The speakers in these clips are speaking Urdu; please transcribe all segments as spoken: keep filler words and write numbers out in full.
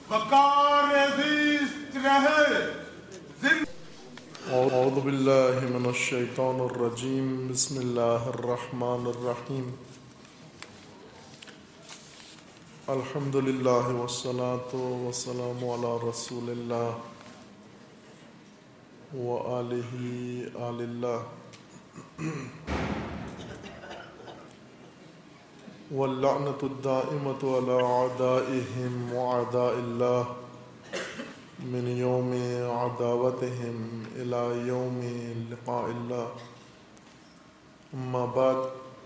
بکار زیست رہے. اعوذ باللہ من الشیطان الرجیم. بسم اللہ الرحمن الرحیم. الحمد للہ والصلاة والسلام علی رسول اللہ وآلہ آل اللہ واللعنۃ الدائمۃ علی اعدائہم واعداء اللہ من یوم عداوتہم الی یوم لقاء اللہ. اما بعد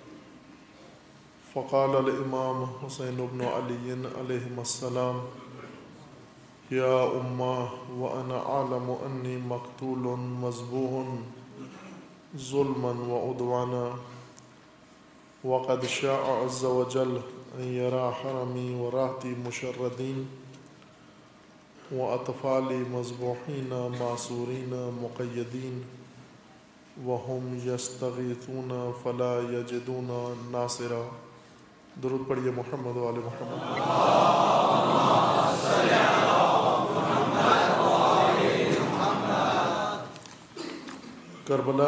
فقال الامام حسین بن علی علیہ السلام یا امہ وانا اعلم انی مقتول مذبوح ظلما وعدوانا وقد شاء عز وجل ان یرا حرمی وراحتی مشردین وأطفالي مذبوحين معصورين مقيدين وهم يستغيثون فلا يجدون ناصرا. درود پڑھیے محمد و آل محمد. کربلا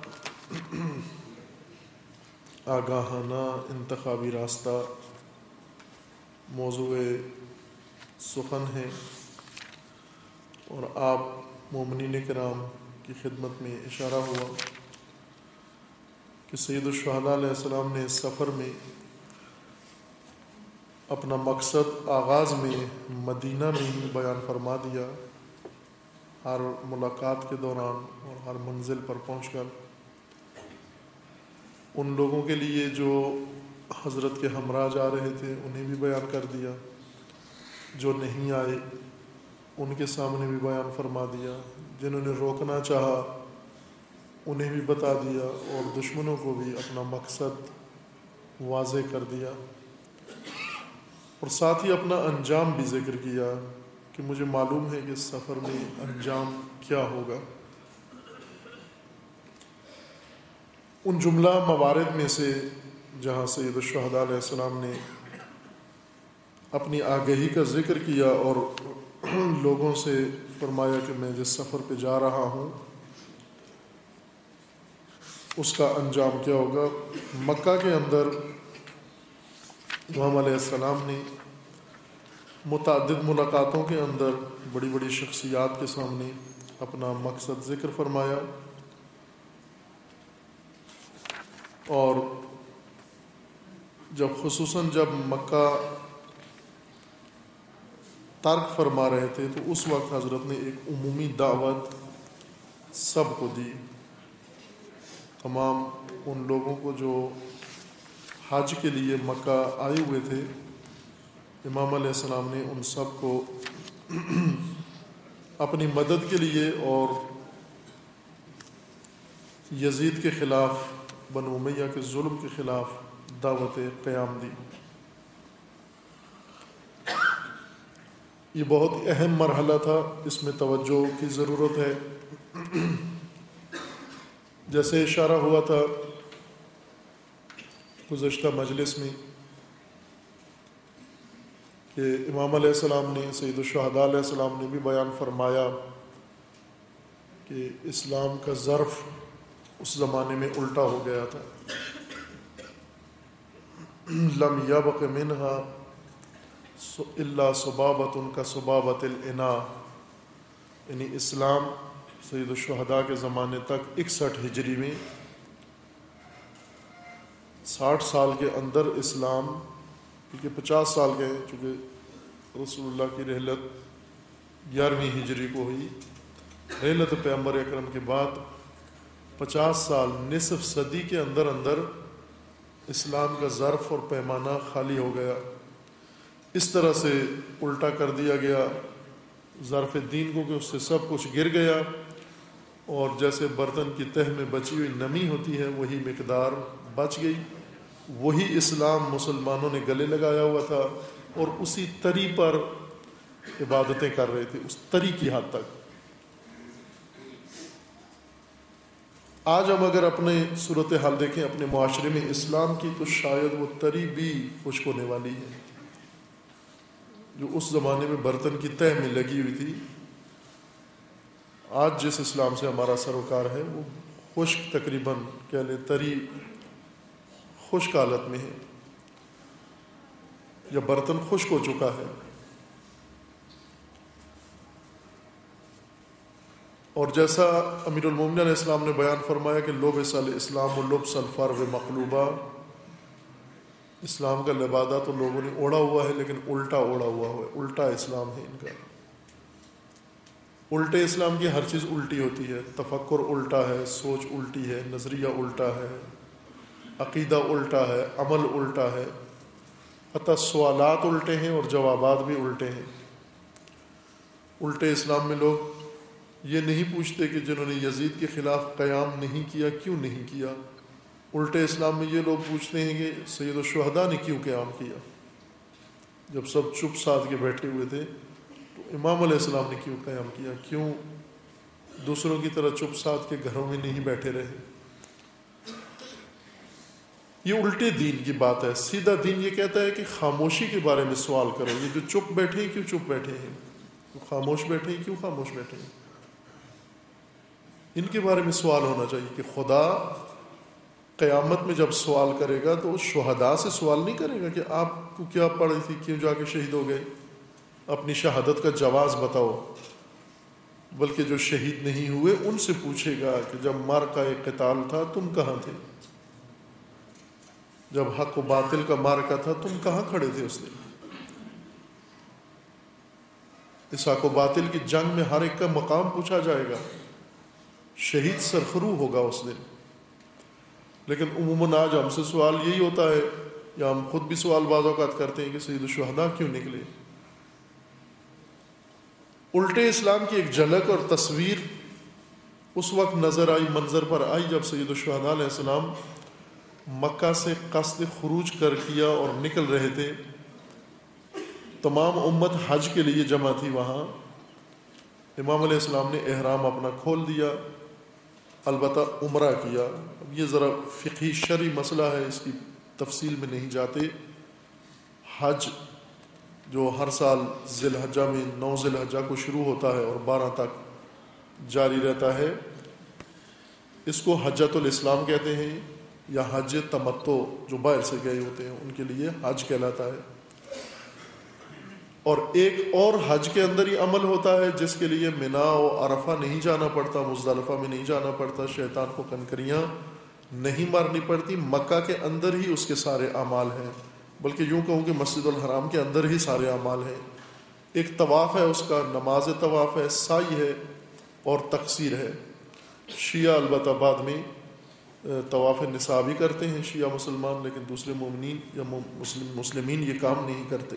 آگاہانہ انتخابی راستہ موضوع سخن ہے، اور آپ مومنین کرام کی خدمت میں اشارہ ہوا کہ سید الشہداء علیہ السلام نے اس سفر میں اپنا مقصد آغاز میں مدینہ میں ہی بیان فرما دیا. ہر ملاقات کے دوران اور ہر منزل پر پہنچ کر ان لوگوں کے لیے جو حضرت کے ہمراہ جا رہے تھے انہیں بھی بیان کر دیا، جو نہیں آئے ان کے سامنے بھی بیان فرما دیا، جنہوں نے روکنا چاہا انہیں بھی بتا دیا، اور دشمنوں کو بھی اپنا مقصد واضح کر دیا، اور ساتھ ہی اپنا انجام بھی ذکر کیا کہ مجھے معلوم ہے کہ اس سفر میں انجام کیا ہوگا. ان جملہ موارد میں سے جہاں سید الشہداء علیہ السلام نے اپنی آگہی کا ذکر کیا اور لوگوں سے فرمایا کہ میں جس سفر پہ جا رہا ہوں اس کا انجام کیا ہوگا. مکہ کے اندر امام علیہ السلام نے متعدد ملاقاتوں کے اندر بڑی بڑی شخصیات کے سامنے اپنا مقصد ذکر فرمایا، اور جب خصوصاً جب مکہ ترک فرما رہے تھے تو اس وقت حضرت نے ایک عمومی دعوت سب کو دی. تمام ان لوگوں کو جو حج کے لیے مکہ آئے ہوئے تھے، امام علیہ السلام نے ان سب کو اپنی مدد کے لیے اور یزید کے خلاف، بنو امیہ کے ظلم کے خلاف دعوت قیام دی. یہ بہت اہم مرحلہ تھا، اس میں توجہ کی ضرورت ہے. جیسے اشارہ ہوا تھا گزشتہ مجلس میں کہ امام علیہ السلام نے، سید الشہداء علیہ السلام نے بھی بیان فرمایا کہ اسلام کا ظرف اس زمانے میں الٹا ہو گیا تھا. لم یبق منہا الا صبابۃ کا صبابۃ الاناء، یعنی اسلام سید الشہداء کے زمانے تک اکسٹھ ہجری میں ساٹھ سال کے اندر اسلام، کیونکہ پچاس سال کے ہیں، چونکہ رسول اللہ کی رحلت گیارہویں ہجری کو ہوئی، رحلت پیغمبر اکرم کے بعد پچاس سال، نصف صدی کے اندر اندر اسلام کا ظرف اور پیمانہ خالی ہو گیا. اس طرح سے الٹا کر دیا گیا ظرف دین کو کہ اس سے سب کچھ گر گیا، اور جیسے برتن کی تہ میں بچی ہوئی نمی ہوتی ہے وہی مقدار بچ گئی. وہی اسلام مسلمانوں نے گلے لگایا ہوا تھا اور اسی تری پر عبادتیں کر رہے تھے، اس تری کی حد تک. آج ہم اگر اپنے صورتحال دیکھیں اپنے معاشرے میں اسلام کی، تو شاید وہ تری بھی خشک ہونے والی ہے. جو اس زمانے میں برتن کی تہ میں لگی ہوئی تھی، آج جس اسلام سے ہمارا سروکار ہے وہ خشک، تقریباً کہہ لیں تری خشک حالت میں ہے، یا برتن خشک ہو چکا ہے۔ اور جیسا امیر المومنین علیہ السلام نے بیان فرمایا کہ لبس الاسلام و لبس الفرو مقلوبہ، اسلام کا لبادہ تو لوگوں نے اوڑھا ہوا ہے لیکن الٹا اوڑھا ہوا ہے، الٹا اسلام ہے ان کا۔ الٹے اسلام کی ہر چیز الٹی ہوتی ہے، تفکر الٹا ہے، سوچ الٹی ہے، نظریہ الٹا ہے، عقیدہ الٹا ہے، عمل الٹا ہے، حتیٰ سوالات الٹے ہیں اور جوابات بھی الٹے ہیں۔ الٹے اسلام میں لوگ یہ نہیں پوچھتے کہ جنہوں نے یزید کے خلاف قیام نہیں کیا کیوں نہیں کیا، الٹے اسلام میں یہ لوگ پوچھتے ہیں کہ سید الشہداء نے کیوں قیام کیا، جب سب چپ سادھ کے بیٹھے ہوئے تھے تو امام علیہ السلام نے کیوں قیام کیا، کیوں دوسروں کی طرح چپ سادھ کے گھروں میں نہیں بیٹھے رہے۔ یہ الٹے دین کی بات ہے۔ سیدھا دین یہ کہتا ہے کہ خاموشی کے بارے میں سوال کرو، یہ جو چپ بیٹھے ہیں کیوں چپ بیٹھے ہیں، خاموش بیٹھے ہیں کیوں خاموش بیٹھے ہیں، ان کے بارے میں سوال ہونا چاہیے کہ خدا قیامت میں جب سوال کرے گا تو اس شہداء سے سوال نہیں کرے گا کہ آپ کو کیا پڑھی تھی، کیوں جا کے شہید ہو گئے، اپنی شہادت کا جواز بتاؤ، بلکہ جو شہید نہیں ہوئے ان سے پوچھے گا کہ جب معرکہ قتال تھا تم کہاں تھے، جب حق و باطل کا معرکہ تھا تم کہاں کھڑے تھے اس دن۔ اس حق و باطل کی جنگ میں ہر ایک کا مقام پوچھا جائے گا، شہید سرخرو ہوگا اس دن۔ لیکن عموماً آج ہم سے سوال یہی ہوتا ہے، یا ہم خود بھی سوال بعض اوقات کرتے ہیں کہ سید الشہداء کیوں نکلے۔ الٹے اسلام کی ایک جھلک اور تصویر اس وقت نظر آئی، منظر پر آئی جب سید الشہداء علیہ السلام مکہ سے قصد خروج کر کیا اور نکل رہے تھے۔ تمام امت حج کے لیے جمع تھی وہاں۔ امام علیہ السلام نے احرام اپنا کھول دیا، البتہ عمرہ کیا۔ اب یہ ذرا فقہی شرعی مسئلہ ہے، اس کی تفصیل میں نہیں جاتے۔ حج جو ہر سال ذی الحجہ میں نو ذی الحجہ کو شروع ہوتا ہے اور بارہ تک جاری رہتا ہے، اس کو حجۃ الاسلام کہتے ہیں، یا حج تمتع، جو باہر سے گئے ہوتے ہیں ان کے لیے حج کہلاتا ہے۔ اور ایک اور حج کے اندر ہی عمل ہوتا ہے جس کے لیے منا و عرفہ نہیں جانا پڑتا، مزدلفہ میں نہیں جانا پڑتا، شیطان کو کنکریاں نہیں مارنی پڑتی، مکہ کے اندر ہی اس کے سارے اعمال ہیں، بلکہ یوں کہوں کہ مسجد الحرام کے اندر ہی سارے اعمال ہیں۔ ایک طواف ہے، اس کا نماز طواف ہے، سعی ہے اور تقصیر ہے۔ شیعہ البتہ بعد میں طواف نساء بھی کرتے ہیں شیعہ مسلمان، لیکن دوسرے مومنین یا مسلم مسلمین یہ کام نہیں کرتے۔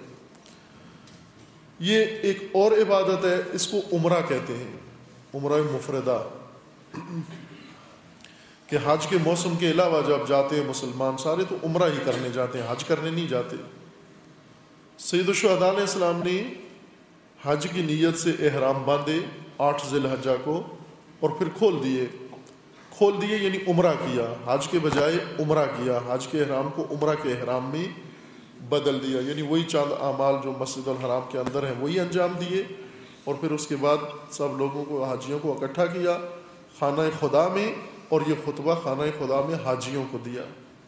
یہ ایک اور عبادت ہے، اس کو عمرہ کہتے ہیں، عمرہ مفردہ، کہ حج کے موسم کے علاوہ جب جاتے ہیں مسلمان سارے تو عمرہ ہی کرنے جاتے ہیں، حج کرنے نہیں جاتے۔ سید الشہداء علیہ السلام نے حج کی نیت سے احرام باندھے آٹھ ذی الحجہ کو اور پھر کھول دیے کھول دیے یعنی عمرہ کیا، حج کے بجائے عمرہ کیا، حج کے احرام کو عمرہ کے احرام میں بدل دیا، یعنی وہی چاند اعمال جو مسجد الحرام کے اندر ہیں وہی انجام دیے، اور پھر اس کے بعد سب لوگوں کو، حاجیوں کو اکٹھا کیا خانہ خدا میں، اور یہ خطبہ خانہ خدا میں حاجیوں کو دیا۔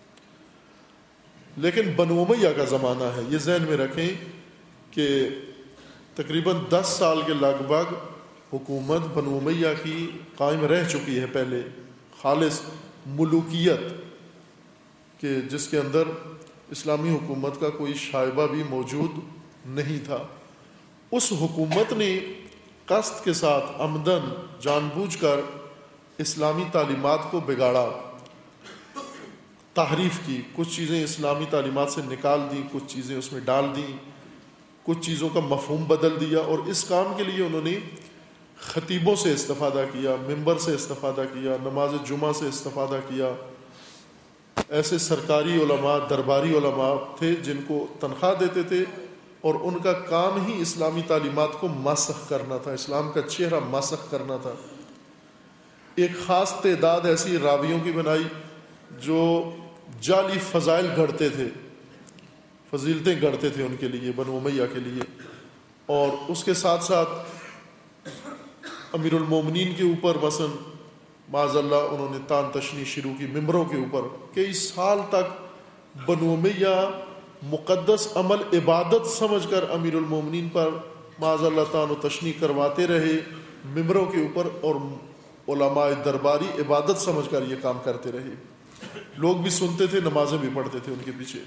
لیکن بنو امیہ کا زمانہ ہے، یہ ذہن میں رکھیں کہ تقریباً دس سال کے لگ بھگ حکومت بنو امیہ کی قائم رہ چکی ہے، پہلے خالص ملوکیت کہ جس کے اندر اسلامی حکومت کا کوئی شائبہ بھی موجود نہیں تھا۔ اس حکومت نے قصد کے ساتھ عمدن جان بوجھ کر اسلامی تعلیمات کو بگاڑا، تحریف کی، کچھ چیزیں اسلامی تعلیمات سے نکال دیں، کچھ چیزیں اس میں ڈال دیں، کچھ چیزوں کا مفہوم بدل دیا، اور اس کام کے لیے انہوں نے خطیبوں سے استفادہ کیا، ممبر سے استفادہ کیا، نماز جمعہ سے استفادہ کیا۔ ایسے سرکاری علماء، درباری علماء تھے جن کو تنخواہ دیتے تھے، اور ان کا کام ہی اسلامی تعلیمات کو ماسخ کرنا تھا، اسلام کا چہرہ ماسخ کرنا تھا۔ ایک خاص تعداد ایسی راویوں کی بنائی جو جعلی فضائل گھڑتے تھے، فضیلتیں گھڑتے تھے ان کے لیے، بنو امیہ کے لیے، اور اس کے ساتھ ساتھ امیر المومنین کے اوپر مثلا معاذ اللہ انہوں نے تان تشنی شروع کی ممبروں کے اوپر، کئی سال تک بنو امیہ مقدس عمل عبادت سمجھ کر امیر المومنین پر معاذ اللہ تان و تشنی کرواتے رہے ممبروں کے اوپر، اور علماء درباری عبادت سمجھ کر یہ کام کرتے رہے. لوگ بھی سنتے تھے، نمازیں بھی پڑھتے تھے ان کے پیچھے.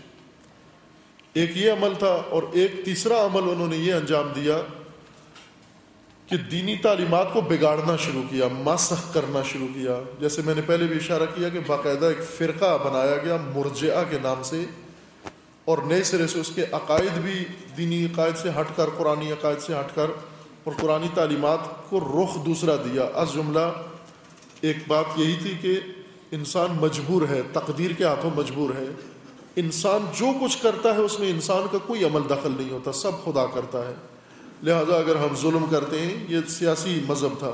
ایک یہ عمل تھا، اور ایک تیسرا عمل انہوں نے یہ انجام دیا کہ دینی تعلیمات کو بگاڑنا شروع کیا، مسخ کرنا شروع کیا. جیسے میں نے پہلے بھی اشارہ کیا کہ باقاعدہ ایک فرقہ بنایا گیا مرجئہ کے نام سے، اور نئے سرے سے اس کے عقائد بھی دینی عقائد سے ہٹ کر، قرآنی عقائد سے ہٹ کر، اور قرآنی تعلیمات کو رخ دوسرا دیا. از جملہ ایک بات یہی تھی کہ انسان مجبور ہے، تقدیر کے ہاتھوں مجبور ہے. انسان جو کچھ کرتا ہے اس میں انسان کا کوئی عمل دخل نہیں ہوتا، سب خدا کرتا ہے. لہذا اگر ہم ظلم کرتے ہیں، یہ سیاسی مذہب تھا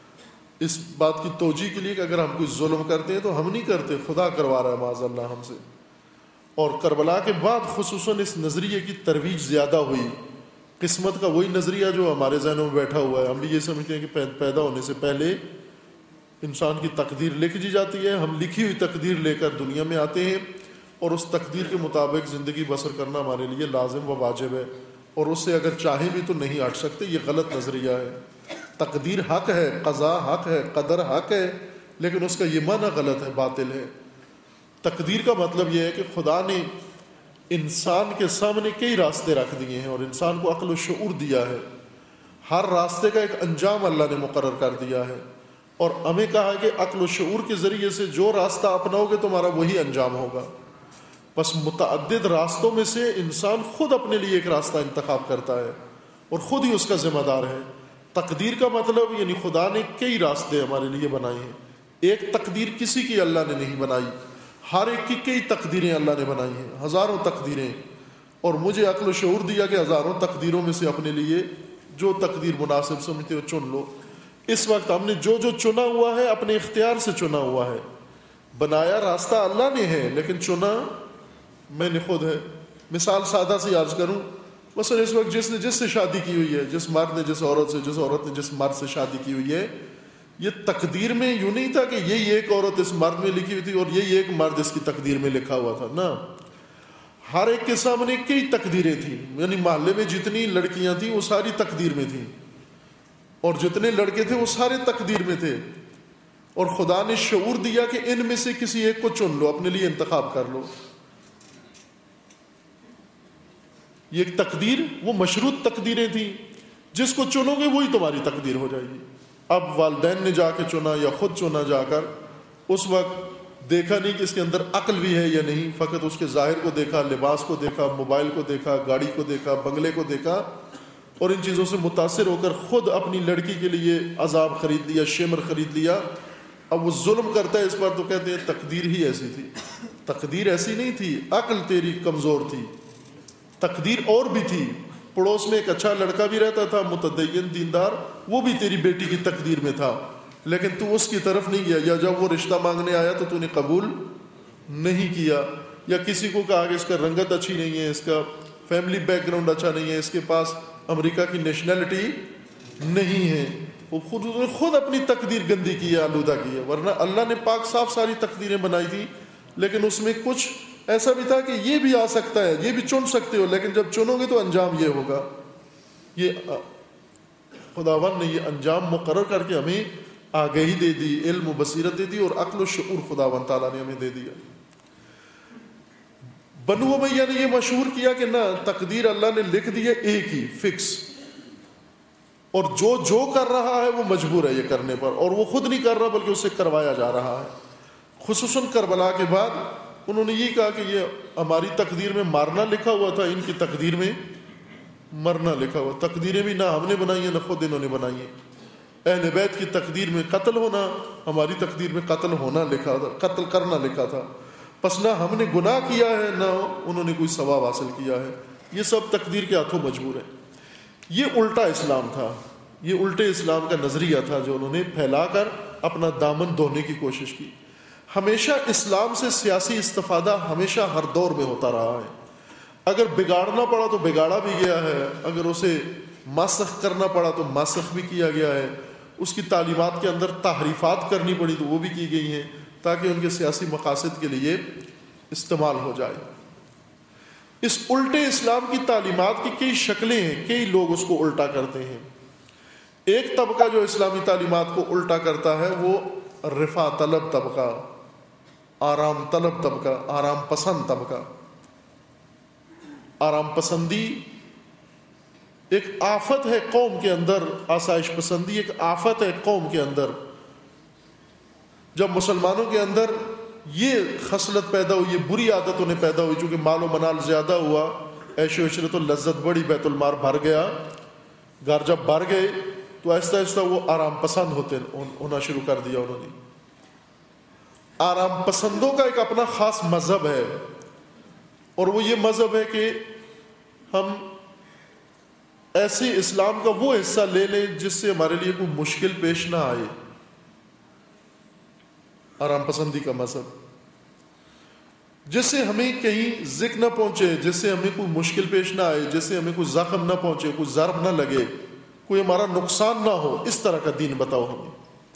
اس بات کی توجیہ کے لیے کہ اگر ہم کوئی ظلم کرتے ہیں تو ہم نہیں کرتے، خدا کروا رہا ہے معاذ اللہ ہم سے. اور کربلا کے بعد خصوصاً اس نظریے کی ترویج زیادہ ہوئی. قسمت کا وہی نظریہ جو ہمارے ذہنوں میں بیٹھا ہوا ہے. ہم بھی یہ سمجھتے ہیں کہ پیدا ہونے سے پہلے انسان کی تقدیر لکھ دی جاتی ہے، ہم لکھی ہوئی تقدیر لے کر دنیا میں آتے ہیں، اور اس تقدیر کے مطابق زندگی بسر کرنا ہمارے لیے لازم و واجب ہے، اور اس سے اگر چاہیں بھی تو نہیں ہٹ سکتے. یہ غلط نظریہ ہے. تقدیر حق ہے، قضاء حق ہے، قدر حق ہے، لیکن اس کا یہ معنی غلط ہے، باطل ہے. تقدیر کا مطلب یہ ہے کہ خدا نے انسان کے سامنے کئی راستے رکھ دیے ہیں اور انسان کو عقل و شعور دیا ہے. ہر راستے کا ایک انجام اللہ نے مقرر کر دیا ہے، اور ہمیں کہا ہے کہ عقل و شعور کے ذریعے سے جو راستہ اپناؤ گے تمہارا وہی انجام ہوگا. بس متعدد راستوں میں سے انسان خود اپنے لیے ایک راستہ انتخاب کرتا ہے اور خود ہی اس کا ذمہ دار ہے. تقدیر کا مطلب یعنی خدا نے کئی راستے ہمارے لیے بنائے ہیں. ایک تقدیر کسی کی اللہ نے نہیں بنائی، ہر ایک کی کئی تقدیریں اللہ نے بنائی ہیں، ہزاروں تقدیریں. اور مجھے عقل و شعور دیا کہ ہزاروں تقدیروں میں سے اپنے لیے جو تقدیر مناسب سمجھتے ہو چن لو. اس وقت ہم نے جو جو چنا ہوا ہے اپنے اختیار سے چنا ہوا ہے. بنایا راستہ اللہ نے ہے لیکن چنا میں نے خود ہے. مثال سادہ سی عرض کروں، مثلا اس وقت جس نے جس سے شادی کی ہوئی ہے، جس مرد نے جس عورت سے، جس عورت نے جس مرد سے شادی کی ہوئی ہے، یہ تقدیر میں یوں نہیں تھا کہ یہی ایک عورت اس مرد میں لکھی ہوئی تھی اور یہی ایک مرد اس کی تقدیر میں لکھا ہوا تھا. نا، ہر ایک کے سامنے کئی تقدیریں تھیں. یعنی محلے میں جتنی لڑکیاں تھیں وہ ساری تقدیر میں تھیں، اور جتنے لڑکے تھے وہ سارے تقدیر میں تھے. اور خدا نے شعور دیا کہ ان میں سے کسی ایک کو چن لو، اپنے لیے انتخاب کر لو. یہ ایک تقدیر، وہ مشروط تقدیریں تھیں. جس کو چنو گے وہی تمہاری تقدیر ہو جائے گی. اب والدین نے جا کے چنا یا خود چنا جا کر، اس وقت دیکھا نہیں کہ اس کے اندر عقل بھی ہے یا نہیں، فقط اس کے ظاہر کو دیکھا، لباس کو دیکھا، موبائل کو دیکھا، گاڑی کو دیکھا، بنگلے کو دیکھا، اور ان چیزوں سے متاثر ہو کر خود اپنی لڑکی کے لیے عذاب خرید لیا، شمر خرید لیا. اب وہ ظلم کرتا ہے اس پر تو کہتے ہیں تقدیر ہی ایسی تھی. تقدیر ایسی نہیں تھی، عقل تیری کمزور تھی. تقدیر اور بھی تھی. پڑوس میں ایک اچھا لڑکا بھی رہتا تھا، متدین دیندار، وہ بھی تیری بیٹی کی تقدیر میں تھا، لیکن تو اس کی طرف نہیں گیا، یا جب وہ رشتہ مانگنے آیا تو تو نے قبول نہیں کیا. یا کسی کو کہا کہ اس کا رنگت اچھی نہیں ہے، اس کا فیملی بیک گراؤنڈ اچھا نہیں ہے، اس کے پاس امریکہ کی نیشنلٹی نہیں ہے. وہ خود خود اپنی تقدیر گندی کی ہے، آلودہ کی ہے. ورنہ اللہ نے پاک صاف ساری تقدیریں بنائی تھی، لیکن اس میں کچھ ایسا بھی تھا کہ یہ بھی آ سکتا ہے، یہ بھی چن سکتے ہو، لیکن جب چنو گے تو انجام یہ ہوگا. یہ خداوند نے یہ انجام مقرر کر کے ہمیں آگہی دے دی، علم و بصیرت دے دی، اور عقل و شعور خداوند تعالیٰ نے ہمیں دے دیا. بنو امیہ نے یہ مشہور کیا کہ نہ، تقدیر اللہ نے لکھ دی ہے ایک ہی فکس، اور جو جو کر رہا ہے وہ مجبور ہے یہ کرنے پر، اور وہ خود نہیں کر رہا بلکہ اسے کروایا جا رہا ہے. خصوصاً کربلا کے بعد انہوں نے یہ کہا کہ یہ ہماری تقدیر میں مارنا لکھا ہوا تھا، ان کی تقدیر میں مرنا لکھا ہوا. تقدیریں بھی نہ ہم نے بنائی ہیں نہ خود انہوں نے بنائی ہیں. اہل بیت کی تقدیر میں قتل ہونا، ہماری تقدیر میں قتل ہونا لکھا تھا، قتل کرنا لکھا تھا. پس نہ ہم نے گناہ کیا ہے نہ انہوں نے کوئی ثواب حاصل کیا ہے. یہ سب تقدیر کے ہاتھوں مجبور ہے. یہ الٹا اسلام تھا، یہ الٹے اسلام کا نظریہ تھا جو انہوں نے پھیلا کر اپنا دامن دھونے کی کوشش کی. ہمیشہ اسلام سے سیاسی استفادہ ہمیشہ ہر دور میں ہوتا رہا ہے. اگر بگاڑنا پڑا تو بگاڑا بھی گیا ہے، اگر اسے مسخ کرنا پڑا تو مسخ بھی کیا گیا ہے، اس کی تعلیمات کے اندر تحریفات کرنی پڑی تو وہ بھی کی گئی ہیں تاکہ ان کے سیاسی مقاصد کے لیے استعمال ہو جائے۔ اس الٹے اسلام کی تعلیمات کی کئی شکلیں ہیں، کئی لوگ اس کو الٹا کرتے ہیں۔ ایک طبقہ جو اسلامی تعلیمات کو الٹا کرتا ہے وہ رفع طلب طبقہ، آرام طلب طبقہ، آرام پسند طبقہ۔ آرام پسندی ایک آفت ہے قوم کے اندر، آسائش پسندی ایک آفت ہے قوم کے اندر۔ جب مسلمانوں کے اندر یہ خصلت پیدا ہوئی، یہ بری عادت انہیں پیدا ہوئی، چونکہ مال و منال زیادہ ہوا، عیش و عشرت و لذت بڑی، بیت المال بھر گیا، گھر جب بھر گئے تو آہستہ آہستہ وہ آرام پسند ہوتے ہونا شروع کر دیا انہوں نے۔ آرام پسندوں کا ایک اپنا خاص مذہب ہے، اور وہ یہ مذہب ہے کہ ہم ایسے اسلام کا وہ حصہ لے لیں جس سے ہمارے لیے کوئی مشکل پیش نہ آئے۔ آرام پسندی کا مذہب جس سے ہمیں کہیں ذکر نہ پہنچے، جس سے ہمیں کوئی مشکل پیش نہ آئے، جس سے ہمیں کوئی زخم نہ پہنچے، کوئی ضرب نہ لگے، کوئی ہمارا نقصان نہ ہو، اس طرح کا دین بتاؤ ہمیں۔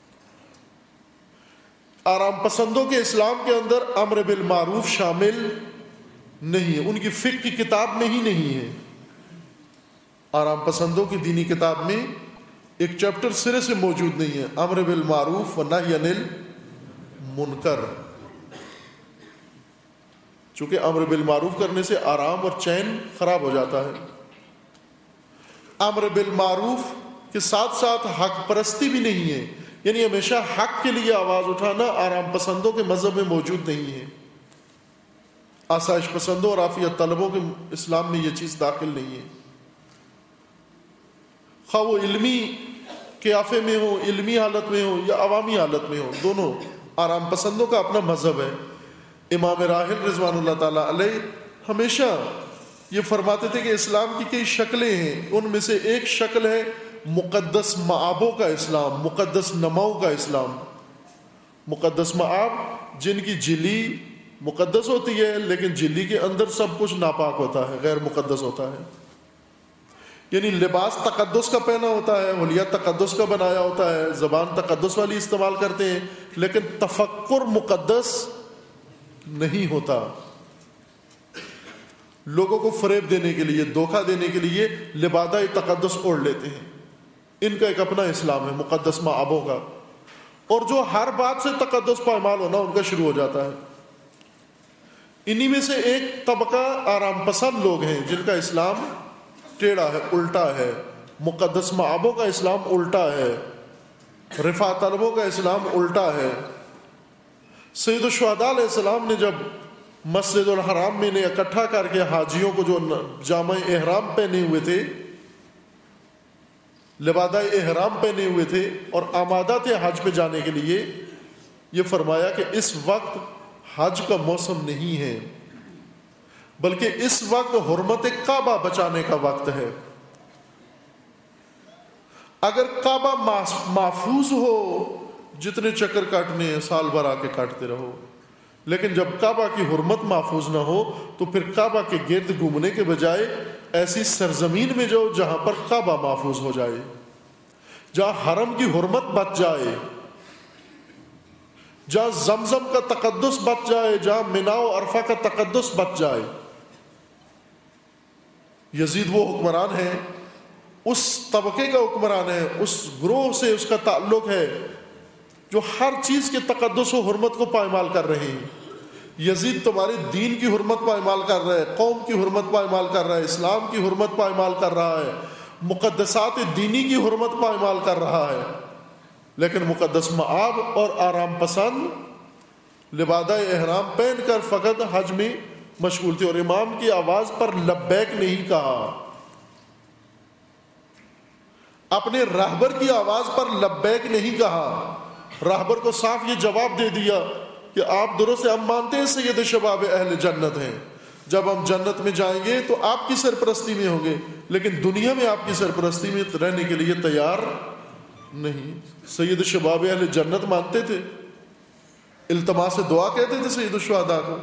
آرام پسندوں کے اسلام کے اندر امر بالمعروف شامل نہیں ہے، ان کی فقہ کی کتاب میں ہی نہیں ہے۔ آرام پسندوں کی دینی کتاب میں ایک چیپٹر سرے سے موجود نہیں ہے، امر بالمعروف و نہی عن المنکر، چونکہ امر بالمعروف کرنے سے آرام اور چین خراب ہو جاتا ہے۔ امر بالمعروف کے ساتھ ساتھ حق پرستی بھی نہیں ہے، یعنی ہمیشہ حق کے لیے آواز اٹھانا آرام پسندوں کے مذہب میں موجود نہیں ہے۔ آسائش پسندوں اور عافیت طلبوں کے اسلام میں یہ چیز داخل نہیں ہے، خواہ وہ علمی قیافے میں ہو، علمی حالت میں ہو یا عوامی حالت میں ہو، دونوں آرام پسندوں کا اپنا مذہب ہے۔ امام راحل رضوان اللہ تعالیٰ علیہ ہمیشہ یہ فرماتے تھے کہ اسلام کی کئی شکلیں ہیں، ان میں سے ایک شکل ہے مقدس معابوں کا اسلام، مقدس نماؤں کا اسلام۔ مقدس معاب جن کی جلی مقدس ہوتی ہے لیکن جلی کے اندر سب کچھ ناپاک ہوتا ہے، غیر مقدس ہوتا ہے، یعنی لباس تقدس کا پہنا ہوتا ہے، حلیہ تقدس کا بنایا ہوتا ہے، زبان تقدس والی استعمال کرتے ہیں، لیکن تفکر مقدس نہیں ہوتا۔ لوگوں کو فریب دینے کے لیے، دھوکہ دینے کے لیے لبادہ تقدس اوڑھ لیتے ہیں۔ ان کا ایک اپنا اسلام ہے مقدس معابوں کا، اور جو ہر بات سے تقدس پائمال ہونا ان کا شروع ہو جاتا ہے۔ انہی میں سے ایک طبقہ آرام پسند لوگ ہیں جن کا اسلام ٹیڑھا ہے، الٹا ہے۔ مقدس معابوں کا اسلام الٹا ہے، رفع طلبوں کا اسلام الٹا ہے۔ سید الشہداء علیہ السلام نے جب مسجد الحرام میں نے اکٹھا کر کے حاجیوں کو جو جامع احرام پہنے ہوئے تھے، لبادہ احرام پہنے ہوئے تھے اور آمادہ تھے حج پہ جانے کے لیے، یہ فرمایا کہ اس وقت حج کا موسم نہیں ہے، بلکہ اس وقت حرمت کعبہ بچانے کا وقت ہے۔ اگر کعبہ محفوظ ہو، جتنے چکر کاٹنے ہیں سال بھر آ کے کاٹتے رہو، لیکن جب کعبہ کی حرمت محفوظ نہ ہو تو پھر کعبہ کے گرد گھومنے کے بجائے ایسی سرزمین میں جاؤ جہاں پر کعبہ محفوظ ہو جائے، جہاں حرم کی حرمت بچ جائے، جہاں زمزم کا تقدس بچ جائے، جہاں مینا و عرفہ کا تقدس بچ جائے۔ یزید وہ حکمران ہے، اس طبقے کا حکمران ہے، اس گروہ سے اس کا تعلق ہے جو ہر چیز کے تقدس و حرمت کو پائمال کر رہے ہیں۔ یزید تمہارے دین کی حرمت پائمال کر رہا ہے، قوم کی حرمت پائمال کر رہا ہے، اسلام کی حرمت پائمال کر رہا ہے، مقدسات دینی کی حرمت پائمال کر رہا ہے، لیکن مقدس معاب اور آرام پسند لبادہ احرام پہن کر فقط حج میں مشغول تھے، اور امام کی آواز پر لبیک نہیں کہا، اپنے راہبر کی آواز پر لبیک نہیں کہا، راہبر کو صاف یہ جواب دے دیا کہ آپ درست ہم مانتے ہیں سید شباب اہل جنت ہیں، جب ہم جنت میں جائیں گے تو آپ کی سرپرستی میں ہوں گے، لیکن دنیا میں آپ کی سرپرستی میں رہنے کے لیے تیار نہیں۔ سید شباب اہل جنت مانتے تھے، التماس دعا کہتے تھے سید الشہداء کو،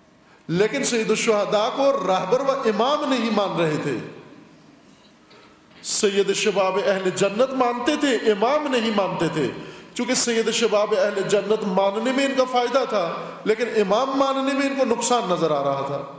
لیکن سید الشہداء کو راہبر و امام نہیں مان رہے تھے۔ سید شباب اہل جنت مانتے تھے، امام نہیں مانتے تھے، چونکہ سید شباب اہل جنت ماننے میں ان کا فائدہ تھا، لیکن امام ماننے میں ان کو نقصان نظر آ رہا تھا۔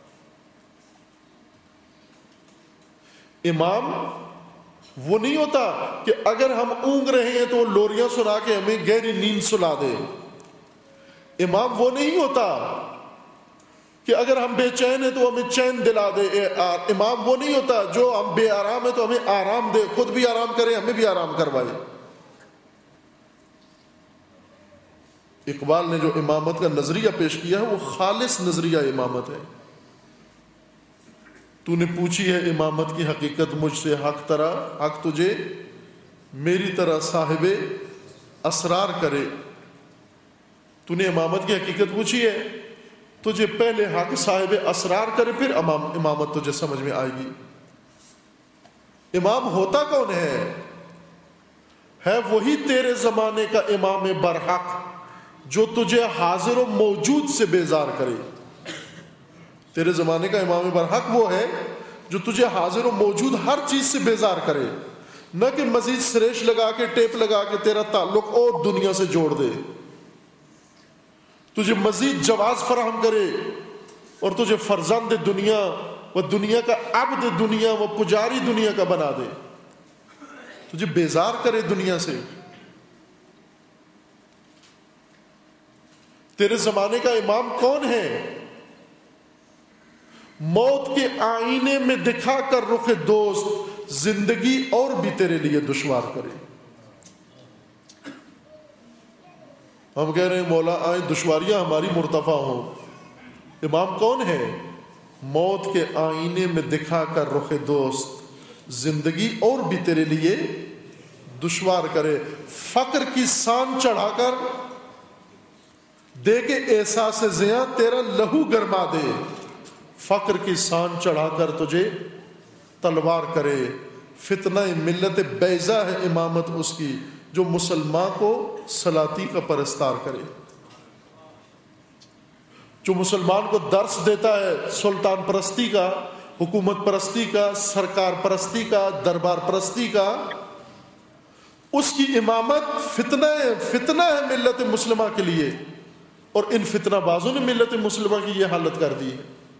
امام وہ نہیں ہوتا کہ اگر ہم اونگ رہے ہیں تو وہ لوریاں سنا کے ہمیں گہری نیند سلا دے۔ امام وہ نہیں ہوتا کہ اگر ہم بے چین ہیں تو ہمیں چین دلا دے۔ امام وہ نہیں ہوتا جو ہم بے آرام ہیں تو ہمیں آرام دے، خود بھی آرام کرے، ہمیں بھی آرام کروائے۔ اقبال نے جو امامت کا نظریہ پیش کیا ہے وہ خالص نظریہ امامت ہے۔ تو نے پوچھی ہے امامت کی حقیقت مجھ سے، حق طرح حق تجھے میری طرح صاحب اسرار کرے۔ تو نے امامت کی حقیقت پوچھی ہے، تجھے پہلے حق صاحب اسرار کرے، پھر امام امامت تجھے سمجھ میں آئے گی۔ امام ہوتا کون ہے؟ ہے وہی تیرے زمانے کا امام برحق جو تجھے حاضر و موجود سے بیزار کرے۔ تیرے زمانے کا امام برحق وہ ہے جو تجھے حاضر و موجود ہر چیز سے بیزار کرے، نہ کہ مزید سریش لگا کے ٹیپ لگا کے تیرا تعلق اور دنیا سے جوڑ دے، تجھے مزید جواز فراہم کرے اور تجھے فرزند دنیا و دنیا کا عبد دنیا و پجاری دنیا کا بنا دے، تجھے بیزار کرے دنیا سے۔ تیرے زمانے کا امام کون ہے؟ موت کے آئینے میں دکھا کر رخ دوست زندگی اور بھی تیرے لیے دشوار کرے۔ ہم کہہ رہے ہیں مولا آئیں دشواریاں ہماری مرتفع ہوں۔ امام کون ہے؟ موت کے آئینے میں دکھا کر رخ دوست زندگی اور بھی تیرے لیے دشوار کرے، فقر کی سان چڑھا کر دے کے احساس زیاں تیرا لہو گرما دے، فقر کی سان چڑھا کر تجھے تلوار کرے۔ فتنہ ملت بیضا ہے امامت اس کی جو مسلمان کو سلاطین کا پرستار کرے، جو مسلمان کو درس دیتا ہے سلطان پرستی کا، حکومت پرستی کا، سرکار پرستی کا، دربار پرستی کا، اس کی امامت فتنہ ہے، فتنہ ہے ملت مسلمہ کے لیے، اور ان فتنہ بازوں نے ملت مسلمہ کی یہ حالت کر دی ہے۔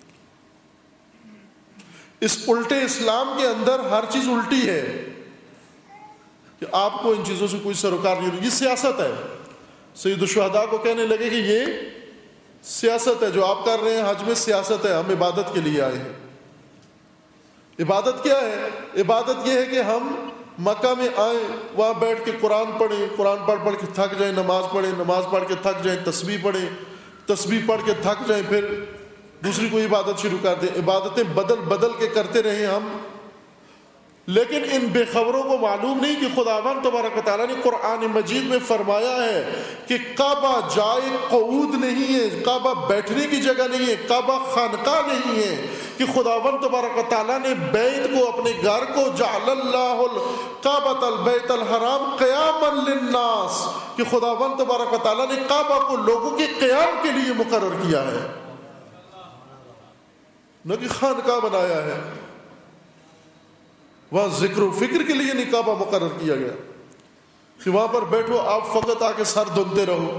اس الٹے اسلام کے اندر ہر چیز الٹی ہے کہ آپ کو ان چیزوں سے کوئی سروکار نہیں، یہ سیاست ہے۔ سید الشہداء کو کہنے لگے کہ یہ سیاست ہے جو آپ کر رہے ہیں، حج میں سیاست ہے، ہم عبادت کے لیے آئے ہیں۔ عبادت کیا ہے؟ عبادت یہ ہے کہ ہم مکہ میں آئیں، وہاں بیٹھ کے قرآن پڑھیں، قرآن پڑھ پڑھ کے تھک جائیں، نماز پڑھیں، نماز پڑھ کے تھک جائیں، تسبیح پڑھیں، تسبیح پڑھ کے تھک جائیں، پھر دوسری کوئی عبادت شروع کر دیں۔ عبادتیں بدل بدل کے کرتے رہیں ہم، لیکن ان بے خبروں کو معلوم نہیں کہ خداوند تبارک و تعالیٰ نے قرآن مجید میں فرمایا ہے کہ کعبہ جائے قعود نہیں ہے، کعبہ بیٹھنے کی جگہ نہیں ہے، کعبہ خانقاہ نہیں ہے، کہ خداوند تبارک و تعالیٰ نے بیت کو، اپنے گھر کو، جعل اللہ الکعبۃ البیت الحرام قیاما للناس، کہ خداوند تبارک و تعالیٰ نے کعبہ کو لوگوں کے قیام کے لیے مقرر کیا ہے، نہ کہ خانقاہ بنایا ہے۔ وہاں ذکر و فکر کے لیے نہیں کعبہ مقرر کیا گیا کہ وہاں پر بیٹھو آپ فقط آ کے سر دھنتے رہو۔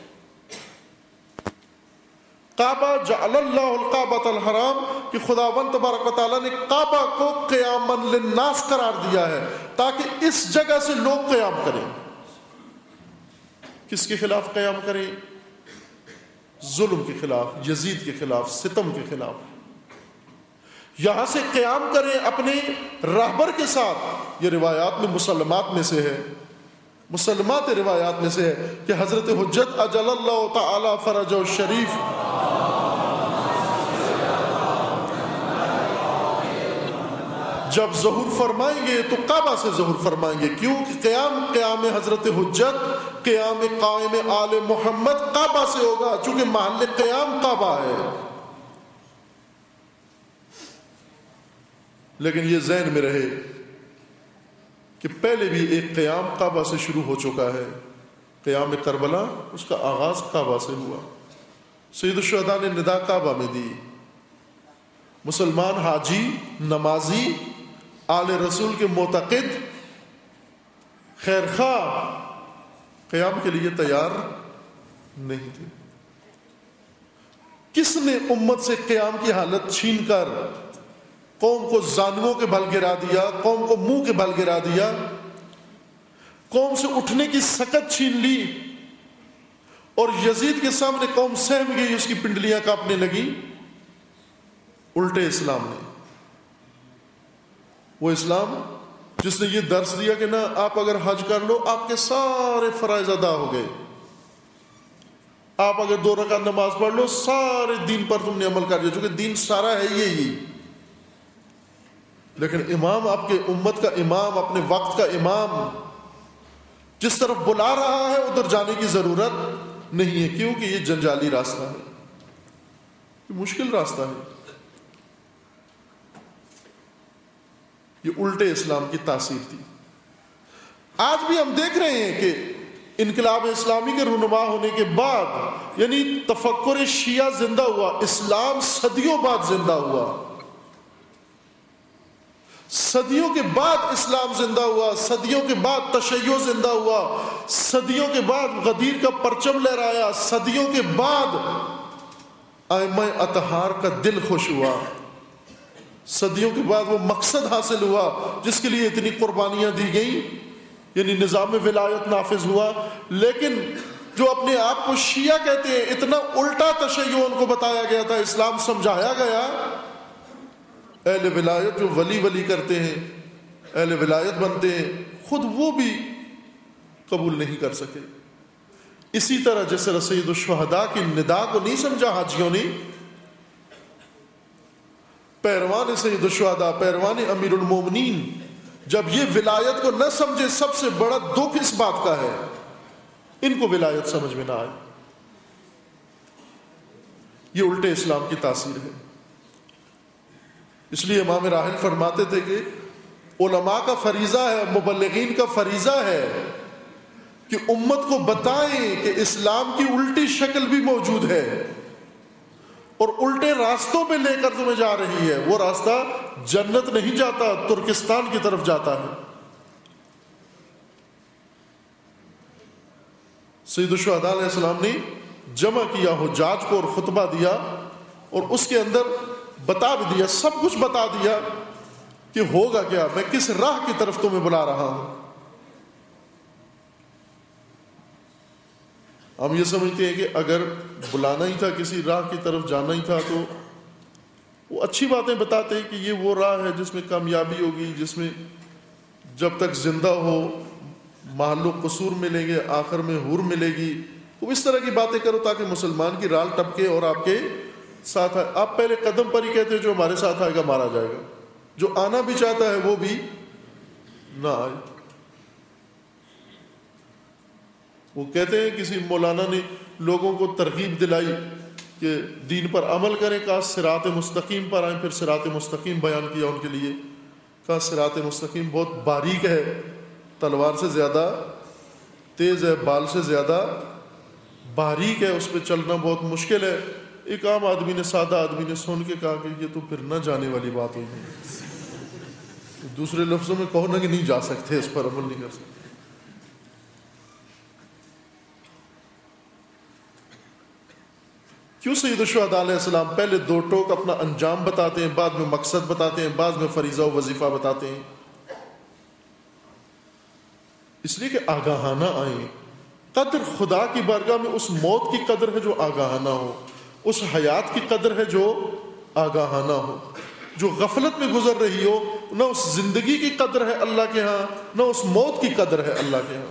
کعبہ جعل اللہ الکعبۃ الحرام، کہ خداوند تبارک و تعالیٰ نے کعبہ کو قیاما للناس قرار دیا ہے تاکہ اس جگہ سے لوگ قیام کریں۔ کس کے خلاف قیام کریں؟ ظلم کے خلاف، یزید کے خلاف، ستم کے خلاف۔ یہاں سے قیام کریں اپنے رہبر کے ساتھ۔ یہ روایات میں مسلمات میں سے ہے، مسلمات روایات میں سے ہے کہ حضرت حجت اجل اللہ تعالی فرجہ الشریف جب ظہور فرمائیں گے تو کعبہ سے ظہور فرمائیں گے۔ کیوں؟ کہ قیام قیام حضرت حجت، قیام قائم آل محمد کعبہ سے ہوگا، چونکہ محل قیام کعبہ ہے۔ لیکن یہ ذہن میں رہے کہ پہلے بھی ایک قیام کعبہ سے شروع ہو چکا ہے، قیام کربلا، اس کا آغاز کعبہ سے ہوا۔ سید الشہداء نے ندا کعبہ میں دی۔ مسلمان حاجی، نمازی آل رسول کے معتقد خیر خواہ قیام کے لیے تیار نہیں تھے۔ کس نے امت سے قیام کی حالت چھین کر قوم کو زانووں کے بل گرا دیا، قوم کو منہ کے بل گرا دیا، قوم سے اٹھنے کی سکت چھین لی، اور یزید کے سامنے قوم سہم گئی، اس کی پنڈلیاں کانپنے لگی؟ الٹے اسلام نے، وہ اسلام جس نے یہ درس دیا کہ نہ آپ اگر حج کر لو آپ کے سارے فرائض ادا ہو گئے، آپ اگر دو رکعت نماز پڑھ لو سارے دین پر تم نے عمل کر لیا، چونکہ دین سارا ہے یہی۔ لیکن امام، آپ کے امت کا امام، اپنے وقت کا امام جس طرف بلا رہا ہے ادھر جانے کی ضرورت نہیں ہے، کیونکہ یہ جنجالی راستہ ہے، یہ مشکل راستہ ہے۔ یہ الٹے اسلام کی تاثیر تھی۔ آج بھی ہم دیکھ رہے ہیں کہ انقلاب اسلامی کے رونما ہونے کے بعد یعنی تفکر شیعہ زندہ ہوا، اسلام صدیوں بعد زندہ ہوا، صدیوں کے بعد اسلام زندہ ہوا، صدیوں کے بعد تشیع زندہ ہوا، صدیوں کے بعد غدیر کا پرچم لہرایا، صدیوں کے بعد ائمہ اطہار کا دل خوش ہوا، صدیوں کے بعد وہ مقصد حاصل ہوا جس کے لیے اتنی قربانیاں دی گئیں، یعنی نظام ولایت نافذ ہوا۔ لیکن جو اپنے آپ کو شیعہ کہتے ہیں، اتنا الٹا تشیع ان کو بتایا گیا تھا، اسلام سمجھایا گیا۔ اہل ولایت جو ولی ولی کرتے ہیں، اہل ولایت بنتے ہیں، خود وہ بھی قبول نہیں کر سکے۔ اسی طرح جیسے سید الشہداء کی ندا کو نہیں سمجھا حاجیوں نے، پیروان سید الشہداء، پیروان امیر المومنین جب یہ ولایت کو نہ سمجھے، سب سے بڑا دکھ اس بات کا ہے ان کو ولایت سمجھ میں نہ آئے۔ یہ الٹے اسلام کی تاثیر ہے۔ اس لیے امام راحل فرماتے تھے کہ علماء کا فریضہ ہے، مبلغین کا فریضہ ہے کہ امت کو بتائیں کہ اسلام کی الٹی شکل بھی موجود ہے اور الٹے راستوں پہ لے کر تمہیں جا رہی ہے، وہ راستہ جنت نہیں جاتا، ترکستان کی طرف جاتا ہے۔ سید الشہداء علیہ السلام نے جمع کیا حجاج کو اور خطبہ دیا، اور اس کے اندر بتا بھی دیا، سب کچھ بتا دیا کہ ہوگا کیا، میں کس راہ کی طرف تمہیں بلا رہا ہوں۔ ہم یہ سمجھتے ہیں کہ اگر بلانا ہی تھا، کسی راہ کی طرف جانا ہی تھا، تو وہ اچھی باتیں بتاتے ہیں کہ یہ وہ راہ ہے جس میں کامیابی ہوگی، جس میں جب تک زندہ ہو محل و قصور ملیں گے، آخر میں حور ملے گی۔ وہ اس طرح کی باتیں کرو تاکہ مسلمان کی رال ٹپکے اور آپ کے ساتھ آئے۔ آپ پہلے قدم پر ہی کہتے ہیں جو ہمارے ساتھ آئے گا مارا جائے گا، جو آنا بھی چاہتا ہے وہ بھی نہ آئے۔ وہ کہتے ہیں کسی مولانا نے لوگوں کو ترغیب دلائی کہ دین پر عمل کریں، کہا صراط مستقیم پر آئیں، پھر صراط مستقیم بیان کیا ان کے لیے، کہا صراط مستقیم بہت باریک ہے، تلوار سے زیادہ تیز ہے، بال سے زیادہ باریک ہے، اس پہ چلنا بہت مشکل ہے۔ ایک عام آدمی نے، سادہ آدمی نے سن کے کہا کہ یہ تو پھر نہ جانے والی بات ہوئی، دوسرے لفظوں میں کہو نا کہ نہیں جا سکتے، اس پر عمل نہیں کر سکتے۔ کیوں سید الشہداء علیہ السلام پہلے دو ٹوک اپنا انجام بتاتے ہیں، بعد میں مقصد بتاتے ہیں، بعد میں فریضہ و وظیفہ بتاتے ہیں؟ اس لیے کہ آگاہانہ آئیں۔ قدر خدا کی بارگاہ میں اس موت کی قدر ہے جو آگاہانہ ہو، اس حیات کی قدر ہے جو آگاہانہ ہو، جو غفلت میں گزر رہی ہو، نہ اس زندگی کی قدر ہے اللہ کے ہاں، نہ اس موت کی قدر ہے اللہ کے ہاں۔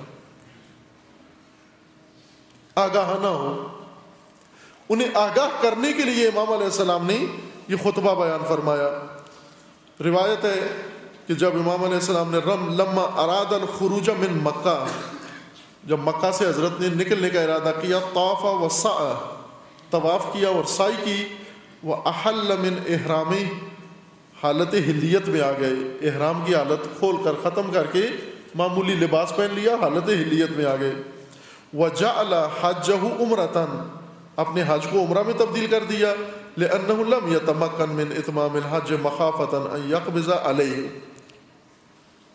آگاہانہ ہو۔ انہیں آگاہ کرنے کے لیے امام علیہ السلام نے یہ خطبہ بیان فرمایا۔ روایت ہے کہ جب امام علیہ السلام نے رم لما اراد الخروج من مکہ، جب مکہ سے حضرت نے نکلنے کا ارادہ کیا، طاف و سعی، طواف کیا اور سعی کی، وَأَحَلَّ مِنْ احرامی، حالت ہلیت میں آ گئے، احرام کی حالت کھول کر ختم کر کے معمولی لباس پہن لیا، حالت ہلیت میں آ گئے۔ وَجَعَلَ حَجَّهُ عُمْرَةً، اپنے حج کو عمرہ میں تبدیل کر دیا، لِأَنَّهُ لَمْ يَتَمَكَّنْ مِنْ إِتْمَامِ الْحَجِّ مَخَافَةً أَنْ يَقْبِضَ عَلَيْهِ،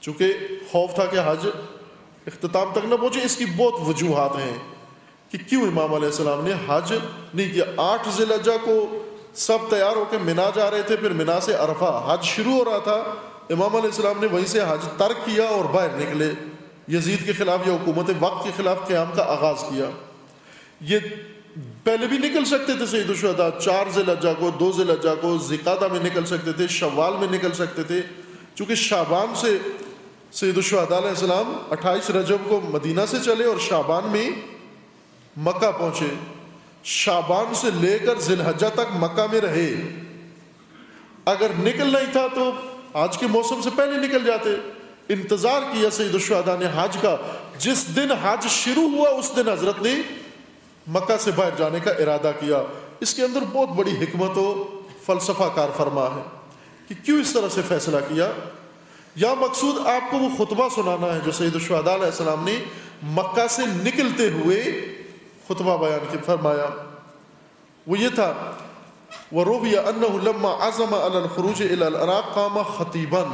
چونکہ خوف تھا کہ حج اختتام تک نہ پہنچے. اس کی بہت وجوہات ہیں کہ کیوں امام علیہ السلام نے حج نہیں کیا. آٹھ ذی الحجہ کو سب تیار ہو کے منا جا رہے تھے, پھر منا سے عرفہ حج شروع ہو رہا تھا. امام علیہ السلام نے وہیں سے حج ترک کیا اور باہر نکلے, یزید کے خلاف یا حکومت وقت کے خلاف قیام کا آغاز کیا. یہ پہلے بھی نکل سکتے تھے سید الشہداء, چار ذی الحجہ کو, دو ذی الحجہ کو, ذوالقعدہ میں نکل سکتے تھے, شوال میں نکل سکتے تھے. چونکہ شعبان سے سید الشہداء علیہ السلام اٹھائیس رجب کو مدینہ سے چلے اور شعبان میں مکہ پہنچے. شعبان سے لے کر ذی الحجہ تک مکہ میں رہے. اگر نکلنا ہی تھا تو حج کے موسم سے پہلے نکل جاتے. انتظار کیا سید الشہداء نے حج کا. جس دن حج شروع ہوا اس دن حضرت نے مکہ سے باہر جانے کا ارادہ کیا. اس کے اندر بہت بڑی حکمت و فلسفہ کار فرما ہے کہ کیوں اس طرح سے فیصلہ کیا. یا مقصود آپ کو وہ خطبہ سنانا ہے جو سید الشہداء علیہ السلام نے مکہ سے نکلتے ہوئے خطبہ بیان کی فرمایا. وہ یہ تھا وَرُوِيَ أَنَّهُ لَمَّا عَزَمَ عَلَى الْخُرُوجِ إِلَى الْعِرَاقِ قَامَ خَطِيبًا.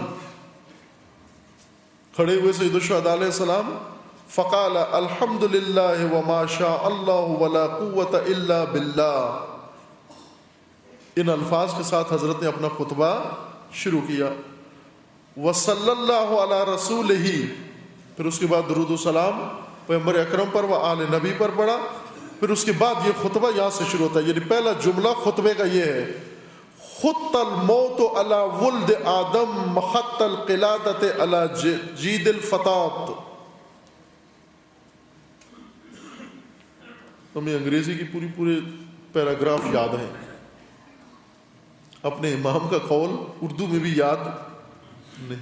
کھڑے ہوئے سید الشہداء علیہ السلام فقال الحمد للہ وما شاء اللہ ولا قوت الا باللہ. ان الفاظ کے ساتھ حضرت نے اپنا خطبہ شروع کیا. وصلی اللہ علی رسولہ, پھر اس کے بعد درود و سلام پیغمبر اکرم پر و آل نبی پر پڑھا. پھر اس کے بعد یہ خطبہ یہاں سے شروع ہوتا ہے. یعنی پہلا جملہ خطبے کا یہ ہے خط الموت علی ولد آدم مخط القلادۃ علی جید الفتات. ہمیں انگریزی کی پوری پورے پیراگراف یاد ہیں, اپنے امام کا قول اردو میں بھی یاد نہیں.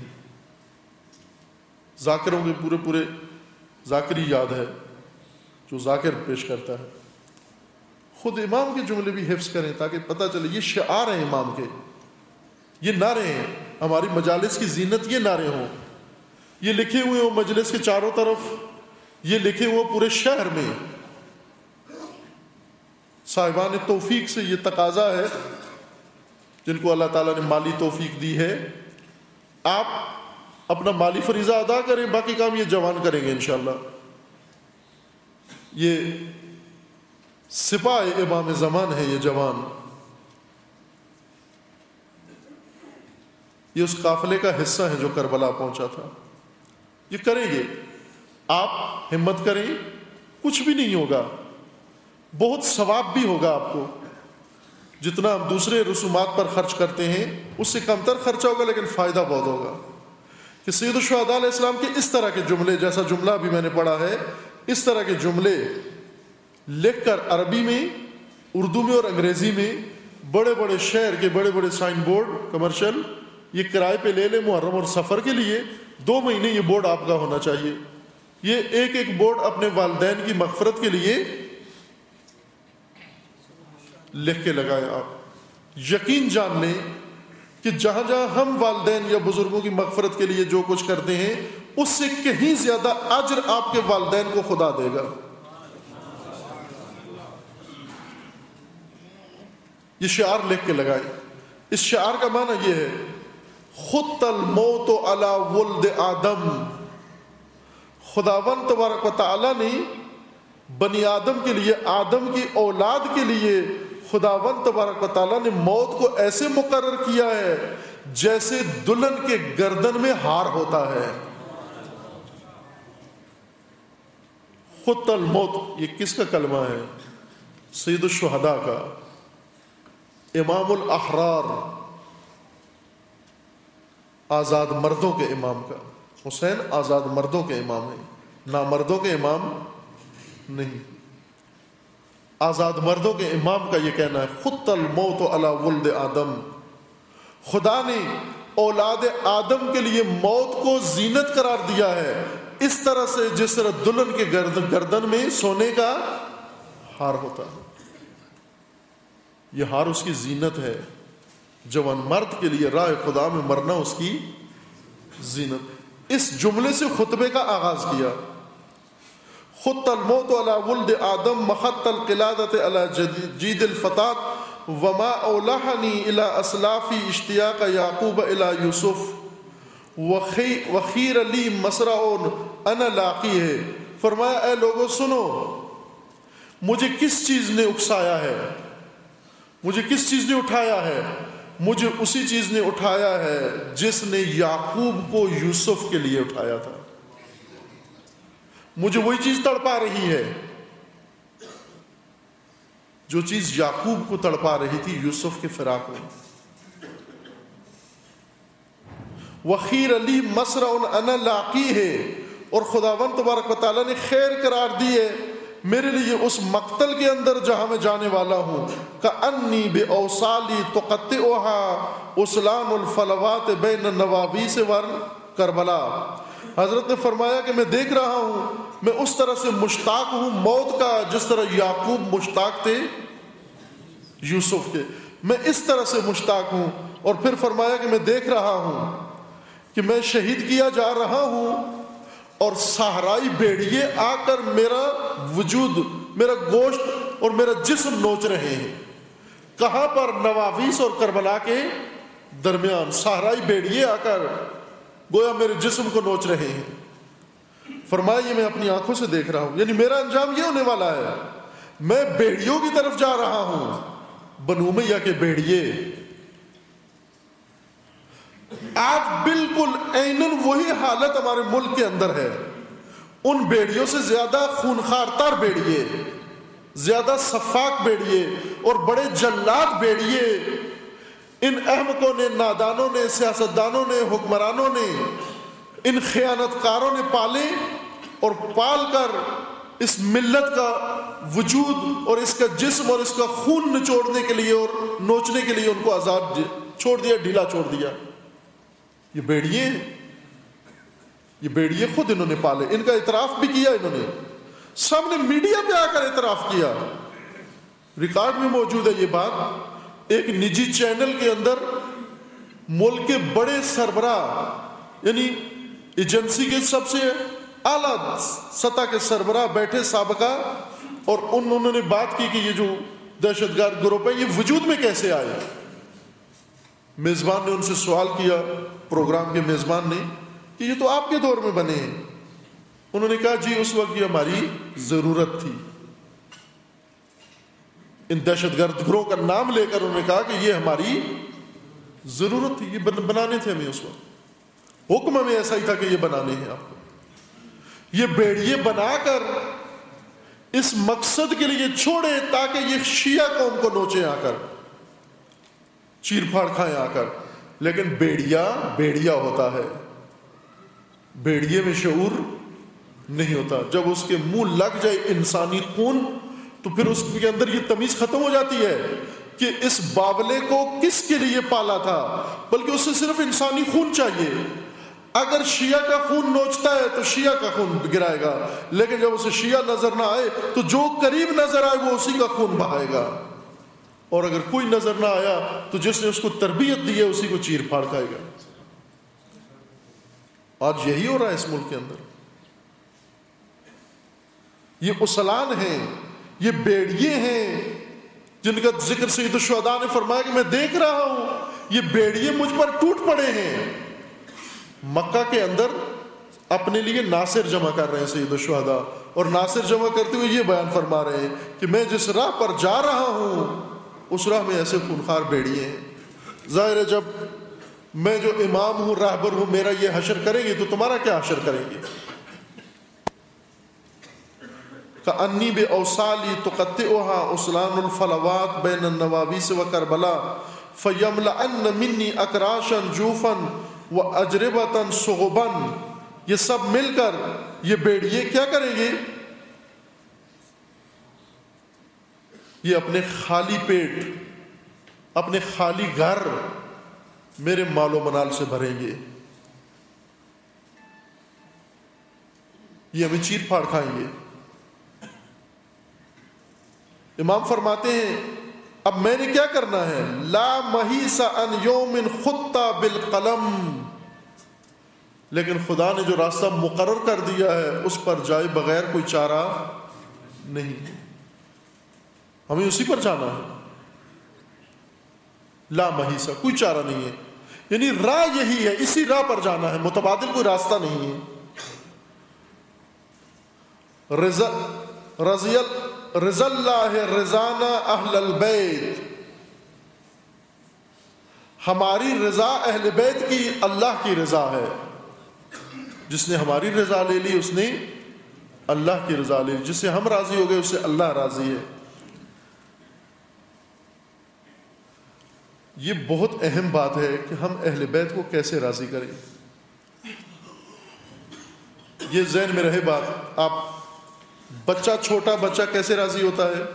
ذاکروں کے پورے پورے ذاکری یاد ہے جو ذاکر پیش کرتا ہے. خود امام کے جملے بھی حفظ کریں تاکہ پتہ چلے یہ شعار ہیں امام کے, یہ نعرے ہیں. ہماری مجالس کی زینت یہ نعرے ہوں, یہ لکھے ہوئے ہوں مجلس کے چاروں طرف, یہ لکھے ہوئے پورے شہر میں. صاحبان توفیق سے یہ تقاضا ہے جن کو اللہ تعالیٰ نے مالی توفیق دی ہے, آپ اپنا مالی فریضہ ادا کریں, باقی کام یہ جوان کریں گے انشاءاللہ. یہ سپاہ امام زمان ہے, یہ جوان, یہ اس قافلے کا حصہ ہے جو کربلا پہنچا تھا. یہ کریں گے, آپ ہمت کریں, کچھ بھی نہیں ہوگا, بہت ثواب بھی ہوگا آپ کو. جتنا ہم دوسرے رسومات پر خرچ کرتے ہیں اس سے کم تر خرچہ ہوگا, لیکن فائدہ بہت ہوگا. کہ سید الشہداء علیہ السلام کے اس طرح کے جملے, جیسا جملہ بھی میں نے پڑھا ہے, اس طرح کے جملے لکھ کر عربی میں, اردو میں اور انگریزی میں بڑے بڑے شہر کے بڑے بڑے سائن بورڈ کمرشل یہ کرائے پہ لے لیں محرم اور سفر کے لیے. دو مہینے یہ بورڈ آپ کا ہونا چاہیے. یہ ایک ایک بورڈ اپنے والدین کی مغفرت کے لیے لکھ کے لگائیں. آپ یقین جان لیں کہ جہاں جہاں ہم والدین یا بزرگوں کی مغفرت کے لیے جو کچھ کرتے ہیں اس سے کہیں زیادہ اجر آپ کے والدین کو خدا دے گا. یہ شعار لکھ کے لگائیں. اس شعار کا معنی یہ ہے خط الموت علی ولد آدم. خداوند تبارک و تعالی نے بنی آدم کے لیے, آدم کی اولاد کے لیے خداوند تبارک و تعالیٰ نے موت کو ایسے مقرر کیا ہے جیسے دلہن کے گردن میں ہار ہوتا ہے. خط الموت یہ کس کا کلمہ ہے؟ سید الشہداء کا, امام الاحرار, آزاد مردوں کے امام کا. حسین آزاد مردوں کے امام ہیں, نامردوں کے امام نہیں. آزاد مردوں کے امام کا یہ کہنا ہے خط الموت علی ولد آدم. خدا نے اولاد آدم کے لیے موت کو زینت قرار دیا ہے اس طرح سے جس طرح دلہن کے گردن گردن میں سونے کا ہار ہوتا ہے. یہ ہار اس کی زینت ہے. جوان مرد کے لیے راہ خدا میں مرنا اس کی زینت. اس جملے سے خطبے کا آغاز کیا. خط الموت علی ولد آدم مخط القلادۃ علی جید الفتات وما اولحنی الی اسلافی اشتیاق یعقوب الی یوسف وخیر لی مسرع انا لاقی ہے، فرمایا اے لوگوں سنو، مجھے کس چیز نے اکسایا ہے، مجھے کس چیز نے اٹھایا ہے، مجھے اسی چیز نے اٹھایا ہے جس نے یعقوب کو یوسف کے لیے اٹھایا تھا، مجھے وہی چیز تڑپا رہی ہے جو چیز یعقوب کو تڑپا رہی تھی یوسف کے فراق میں۔ وخیر علی مسرع انا لاقی ہے، اور خداوند تبارک و تعالیٰ نے خیر قرار دی ہے میرے لیے اس مقتل کے اندر جہاں میں جانے والا ہوں، کأنی بأوصالی تقطعها اسلام الفلوات بین النواویس والکربلا۔ حضرت نے فرمایا کہ میں دیکھ رہا ہوں، میں اس طرح سے مشتاق ہوں موت کا جس طرح یعقوب مشتاق تھے یوسف کے، میں اس طرح سے مشتاق ہوں۔ اور پھر فرمایا کہ میں دیکھ رہا ہوں کہ میں شہید کیا جا رہا ہوں اور صحرائی بھیڑیے آ کر میرا وجود، میرا گوشت اور میرا جسم نوچ رہے ہیں۔ کہاں پر؟ نواویس اور کربلا کے درمیان صحرائی بھیڑیے آ کر گویا میرے جسم کو نوچ رہے ہیں۔ فرمایا یہ میں اپنی آنکھوں سے دیکھ رہا ہوں، یعنی میرا انجام یہ ہونے والا ہے، میں بھیڑیوں کی طرف جا رہا ہوں، بنو امیہ کے بھیڑیے۔ آج بالکل عیناً وہی حالت ہمارے ملک کے اندر ہے، ان بیڑیوں سے زیادہ خونخوار تر بیڑیے، زیادہ صفاق بیڑیے اور بڑے جلاد بیڑیے ان احمقوں نے، نادانوں نے، سیاستدانوں نے، حکمرانوں نے، ان خیانت کاروں نے پالے اور پال کر اس ملت کا وجود اور اس کا جسم اور اس کا خون نچوڑنے کے لیے اور نوچنے کے لیے ان کو آزاد چھوڑ دیا، ڈھیلا چھوڑ دیا۔ یہ بیڑیے یہ بیڑیے خود انہوں نے پالے، ان کا اعتراف بھی کیا انہوں نے، سامنے میڈیا پہ آ کر اعتراف کیا، ریکارڈ میں موجود ہے یہ بات۔ ایک نجی چینل کے اندر ملک کے بڑے سربراہ، یعنی ایجنسی کے سب سے اعلیٰ سطح کے سربراہ بیٹھے سابقہ، اور انہوں نے بات کی کہ یہ جو دہشت گرد گروپ ہے یہ وجود میں کیسے آئے۔ میزبان نے ان سے سوال کیا، پروگرام کے میزبان نے، کہ یہ تو آپ کے دور میں بنے ہیں۔ انہوں نے کہا جی اس وقت یہ ہماری ضرورت تھی۔ ان دہشت گرد گروہ کا نام لے کر انہوں نے کہا کہ یہ ہماری ضرورت تھی، یہ بنانے تھے ہمیں اس وقت، حکم ہمیں ایسا ہی تھا کہ یہ بنانے ہیں آپ کو۔ یہ بیڑیے بنا کر اس مقصد کے لیے چھوڑے تاکہ یہ شیعہ قوم کو نوچے آ کر، چیر پھاڑ کھائیں آ کر۔ لیکن بیڑیا بیڑیا ہوتا ہے، بیڑیے میں شعور نہیں ہوتا۔ جب اس کے منہ لگ جائے انسانی خون تو پھر اس کے اندر یہ تمیز ختم ہو جاتی ہے کہ اس باولے کو کس کے لیے پالا تھا، بلکہ اسے صرف انسانی خون چاہیے۔ اگر شیعہ کا خون نوچتا ہے تو شیعہ کا خون گرائے گا، لیکن جب اسے شیعہ نظر نہ آئے تو جو قریب نظر آئے وہ اسی کا خون بہائے گا، اور اگر کوئی نظر نہ آیا تو جس نے اس کو تربیت دی ہے اسی کو چیر پھاڑ کھائے گا۔ آج یہی ہو رہا ہے اس ملک کے اندر۔ یہ اسلان ہیں، یہ بیڑیے ہیں جن کا ذکر سید الشہداء نے فرمایا کہ میں دیکھ رہا ہوں یہ بیڑیے مجھ پر ٹوٹ پڑے ہیں۔ مکہ کے اندر اپنے لیے ناصر جمع کر رہے ہیں سید الشہداء، اور ناصر جمع کرتے ہوئے یہ بیان فرما رہے ہیں کہ میں جس راہ پر جا رہا ہوں اس راہ میں ایسے خونخوار بیڑیے ہیں۔ ظاہر ہے جب میں جو امام ہوں، راہبر ہوں، میرا یہ حشر کریں گے تو تمہارا کیا حشر کریں گے؟ کأنی بأوصالی تقطعها اسلام الفلوات بین النواویس وکربلا فیملأن منی اکراشا جوفا واجربتا صغبا۔ یہ سب مل کر یہ بیڑیے کیا کریں گے؟ یہ اپنے خالی پیٹ، اپنے خالی گھر میرے مال و منال سے بھریں گے، یہ ہمیں چیر پھاڑ کھائیں گے۔ امام فرماتے ہیں اب میں نے کیا کرنا ہے؟ لا محیص عن یوم خط بالقلم، لیکن خدا نے جو راستہ مقرر کر دیا ہے اس پر جائے بغیر کوئی چارہ نہیں، ہمیں اسی پر جانا ہے۔ لا محیص، کوئی چارہ نہیں ہے۔ یعنی راہ یہی ہے، اسی راہ پر جانا ہے، متبادل کوئی راستہ نہیں ہے. رضا رضی رضا اللہ رضانا اہل البیت، ہماری رضا اہل بیت کی اللہ کی رضا ہے. جس نے ہماری رضا لے لی اس نے اللہ کی رضا لی، جس سے ہم راضی ہو گئے اس سے اللہ راضی ہے. یہ بہت اہم بات ہے کہ ہم اہل بیت کو کیسے راضی کریں. یہ ذہن میں رہے بات. آپ بچہ، چھوٹا بچہ کیسے راضی ہوتا ہے؟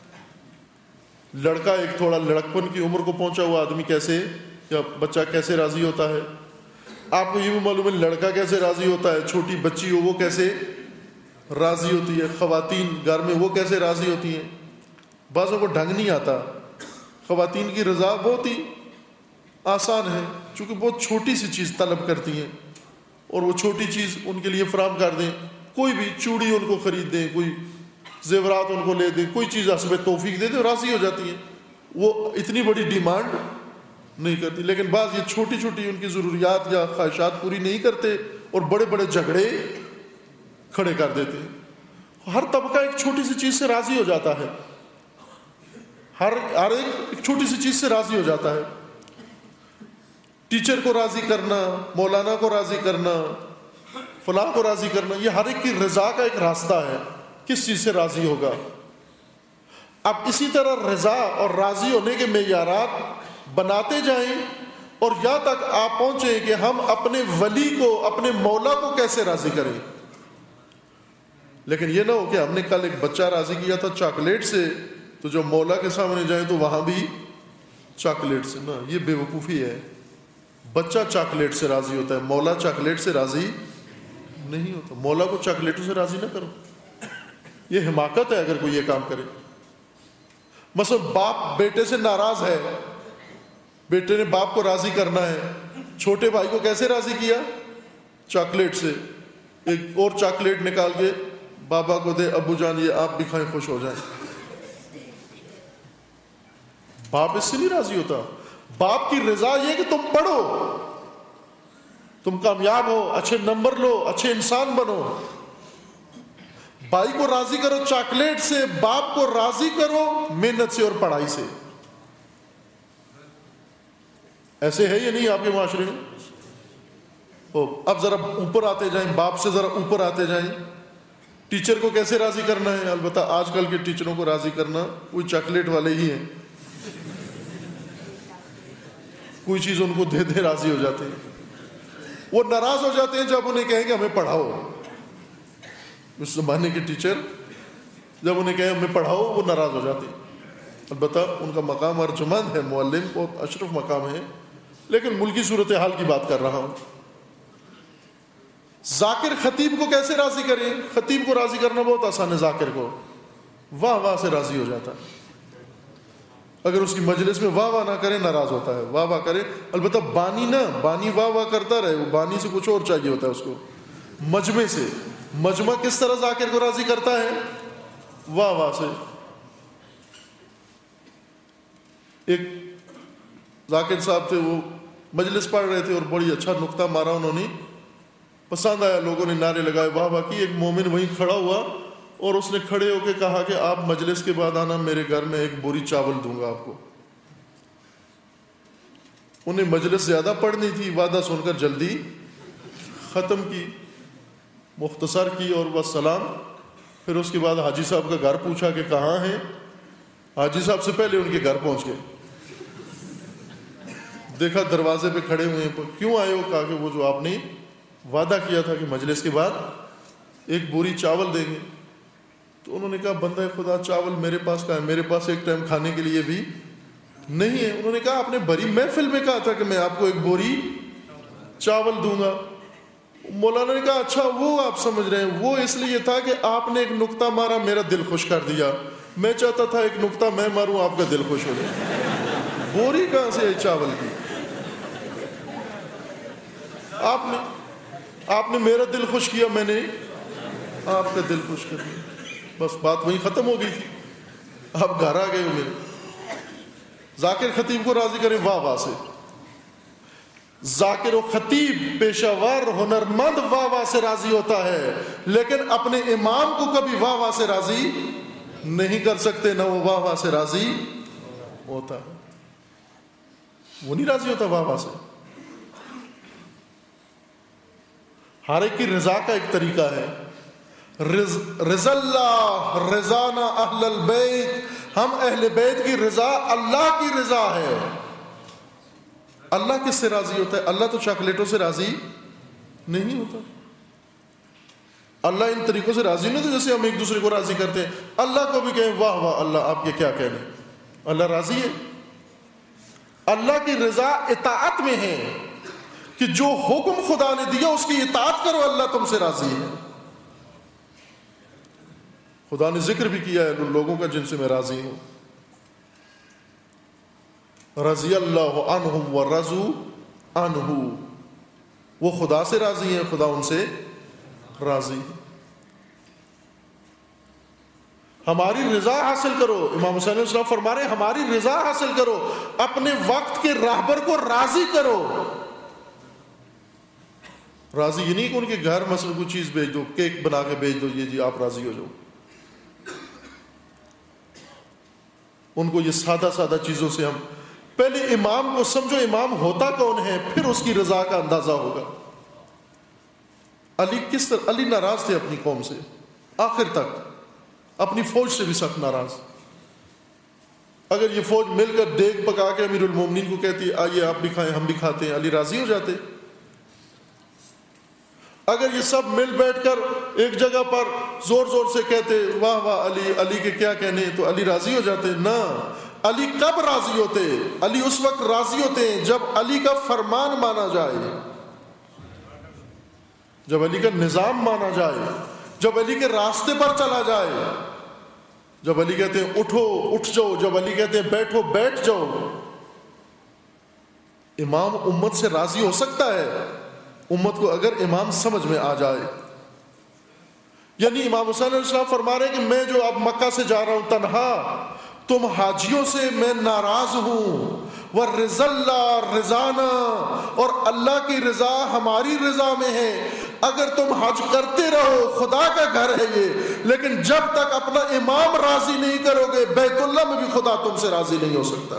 لڑکا ایک تھوڑا لڑکپن کی عمر کو پہنچا ہوا آدمی کیسے یا بچہ کیسے راضی ہوتا ہے؟ آپ کو یہ بھی معلوم ہے لڑکا کیسے راضی ہوتا ہے، چھوٹی بچی ہو وہ کیسے راضی ہوتی ہے، خواتین گھر میں وہ کیسے راضی ہوتی ہیں. بعضوں کو ڈھنگ نہیں آتا. خواتین کی رضا بہت ہی آسان ہے، چونکہ بہت چھوٹی سی چیز طلب کرتی ہیں اور وہ چھوٹی چیز ان کے لیے فراہم کر دیں. کوئی بھی چوڑی ان کو خرید دیں، کوئی زیورات ان کو لے دیں، کوئی چیز حسب توفیق دے دیں، راضی ہو جاتی ہیں. وہ اتنی بڑی ڈیمانڈ نہیں کرتی. لیکن بعض یہ چھوٹی چھوٹی ان کی ضروریات یا خواہشات پوری نہیں کرتے اور بڑے بڑے جھگڑے کھڑے کر دیتے ہیں. ہر طبقہ ایک چھوٹی سی چیز سے راضی ہو جاتا ہے. ہر ہر ایک ایک چھوٹی سی چیز سے راضی ہو جاتا ہے. ٹیچر کو راضی کرنا، مولانا کو راضی کرنا، فلاں کو راضی کرنا، یہ ہر ایک کی رضا کا ایک راستہ ہے. کس چیز سے راضی ہوگا؟ اب اسی طرح رضا اور راضی ہونے کے معیارات بناتے جائیں اور یہاں تک آپ پہنچیں کہ ہم اپنے ولی کو، اپنے مولا کو کیسے راضی کریں. لیکن یہ نہ ہو کہ ہم نے کل ایک بچہ راضی کیا تھا چاکلیٹ سے، تو جو مولا کے سامنے جائیں تو وہاں بھی چاکلیٹ سے. نا، یہ بے وقوفی ہے. بچہ چاکلیٹ سے راضی ہوتا ہے، مولا چاکلیٹ سے راضی نہیں ہوتا. مولا کو چاکلیٹوں سے راضی نہ کرو، یہ حماقت ہے اگر کوئی یہ کام کرے. مثلا باپ بیٹے سے ناراض ہے، بیٹے نے باپ کو راضی کرنا ہے. چھوٹے بھائی کو کیسے راضی کیا؟ چاکلیٹ سے. ایک اور چاکلیٹ نکال کے بابا کو دے، ابو جان یہ آپ بھی کھائیں، خوش ہو جائیں. باپ اس سے نہیں راضی ہوتا. باپ کی رضا یہ کہ تم پڑھو، تم کامیاب ہو، اچھے نمبر لو، اچھے انسان بنو. بھائی کو راضی کرو چاکلیٹ سے، باپ کو راضی کرو محنت سے اور پڑھائی سے. ایسے ہے یا نہیں آپ کے معاشرے میں؟ اب ذرا اوپر آتے جائیں، باپ سے ذرا اوپر آتے جائیں. ٹیچر کو کیسے راضی کرنا ہے؟ البتہ آج کل کے ٹیچروں کو راضی کرنا کوئی چاکلیٹ والے ہی ہیں. کوئی چیز ان کو دے دے راضی ہو جاتے ہیں. وہ ناراض ہو جاتے ہیں جب انہیں کہیں کہ ہمیں پڑھاؤ. اس زمانے کے ٹیچر جب انہیں کہیں ہمیں پڑھاؤ وہ ناراض ہو جاتے ہیں. البتہ ان کا مقام ارجمند ہے، معلم بہت اشرف مقام ہے، لیکن ملکی صورتحال کی بات کر رہا ہوں. ذاکر خطیب کو کیسے راضی کریں؟ خطیب کو راضی کرنا بہت آسان ہے. ذاکر کو واہ واہ سے راضی ہو جاتا ہے. اگر اس کی مجلس میں واہ واہ نہ کرے ناراض ہوتا ہے، واہ واہ کرے. البتہ بانی نہ بانی واہ واہ کرتا رہے، وہ بانی سے کچھ اور چاہیے ہوتا ہے اس کو. مجمع سے، مجمع کس طرح ذاکر کو راضی کرتا ہے؟ واہ واہ سے. ایک ذاکر صاحب تھے، وہ مجلس پڑھ رہے تھے اور بڑی اچھا نقطہ مارا انہوں نے، پسند آیا، لوگوں نے نعرے لگائے، واہ واہ کی. ایک مومن وہیں کھڑا ہوا اور اس نے کھڑے ہو کے کہا کہ آپ مجلس کے بعد آنا، میرے گھر میں ایک بوری چاول دوں گا آپ کو. انہیں مجلس زیادہ پڑھنی تھی، وعدہ سن کر جلدی ختم کی، مختصر کی اور والسلام. پھر اس کے بعد حاجی صاحب کا گھر پوچھا کہ کہاں ہیں. حاجی صاحب سے پہلے ان کے گھر پہنچ گئے، دیکھا دروازے پہ کھڑے ہوئے ہیں. کیوں آئے ہو؟ کہا کہ وہ جو آپ نے وعدہ کیا تھا کہ مجلس کے بعد ایک بوری چاول دیں گے. تو انہوں نے کہا بندہ خدا چاول میرے پاس کہاں ہے؟ میرے پاس ایک ٹائم کھانے کے لیے بھی نہیں ہے. انہوں نے کہا آپ نے بڑی محفل میں کہا تھا کہ میں آپ کو ایک بوری چاول دوں گا. مولانا نے کہا اچھا وہ آپ سمجھ رہے ہیں، وہ اس لیے تھا کہ آپ نے ایک نقطہ مارا، میرا دل خوش کر دیا. میں چاہتا تھا ایک نقطہ میں ماروں، آپ کا دل خوش ہو جائے. بوری کہاں سے ہے چاول کی؟ آپ نے آپ نے میرا دل خوش کیا، میں نے آپ کا دل خوش کر دیا. بس بات وہیں ختم ہو گئی تھی. آپ گھر آ گئے ہو میرے. ذاکر خطیب کو راضی کریں واہ واہ سے. ذاکر و خطیب پیشہ ور ہنرمند واہ واہ سے راضی ہوتا ہے، لیکن اپنے امام کو کبھی واہ واہ سے راضی نہیں کر سکتے، نہ وہ واہ واہ سے راضی ہوتا ہے، وہ نہیں راضی ہوتا واہ واہ سے۔ ہر ایک کی رضا کا ایک طریقہ ہے، رض رضا اللہ رضانا اہل البیت، ہم اہل بیت کی رضا اللہ کی رضا ہے۔ اللہ کس سے راضی ہوتا ہے؟ اللہ تو چاکلیٹوں سے راضی نہیں ہوتا، اللہ ان طریقوں سے راضی نہیں ہوتا جیسے ہم ایک دوسرے کو راضی کرتے ہیں۔ اللہ کو بھی کہیں واہ واہ اللہ آپ کے کیا کہنے، اللہ راضی ہے۔ اللہ کی رضا اطاعت میں ہے کہ جو حکم خدا نے دیا اس کی اطاعت کرو، اللہ تم سے راضی ہے۔ خدا نے ذکر بھی کیا ہے ان لوگوں کا جن سے میں راضی ہوں، رضی اللہ عنہم ورضوا عنہ، وہ خدا سے راضی ہیں، خدا ان سے راضی ہے۔ ہماری رضا حاصل کرو، امام حسین علیہ السلام فرما رہے ہیں ہماری رضا حاصل کرو، اپنے وقت کے راہبر کو راضی کرو۔ راضی یہ نہیں کہ ان کے گھر مثلا کوئی چیز بھیج دو، کیک بنا کے بھیج دو، یہ جی آپ راضی ہو جاؤ، ان کو یہ سادہ سادہ چیزوں سے ہم پہلے امام کو سمجھو، امام ہوتا کون ہے، پھر اس کی رضا کا اندازہ ہوگا۔ علی کس طرح علی ناراض تھے اپنی قوم سے، آخر تک اپنی فوج سے بھی سخت ناراض۔ اگر یہ فوج مل کر دیگ پکا کے امیر المومنین کو کہتی آئیے آپ بھی کھائیں ہم بھی کھاتے ہیں، علی راضی ہو جاتے۔ اگر یہ سب مل بیٹھ کر ایک جگہ پر زور زور سے کہتے واہ واہ علی، علی کے کیا کہنے، تو علی راضی ہو جاتے؟ نہ، علی کب راضی ہوتے؟ علی اس وقت راضی ہوتے ہیں جب علی کا فرمان مانا جائے، جب علی کا نظام مانا جائے، جب علی کے راستے پر چلا جائے، جب علی کہتے ہیں اٹھو اٹھ جاؤ، جب علی کہتے ہیں بیٹھو بیٹھ جاؤ۔ امام امت سے راضی ہو سکتا ہے امت کو اگر امام سمجھ میں آ جائے۔ یعنی امام حسین علیہ السلام فرما رہے ہیں کہ میں جو اب مکہ سے جا رہا ہوں تنہا، تم حاجیوں سے میں ناراض ہوں، ورضا اللہ رضانا، اور اللہ کی رضا ہماری رضا میں ہے۔ اگر تم حج کرتے رہو، خدا کا گھر ہے یہ، لیکن جب تک اپنا امام راضی نہیں کرو گے، بیت اللہ میں بھی خدا تم سے راضی نہیں ہو سکتا۔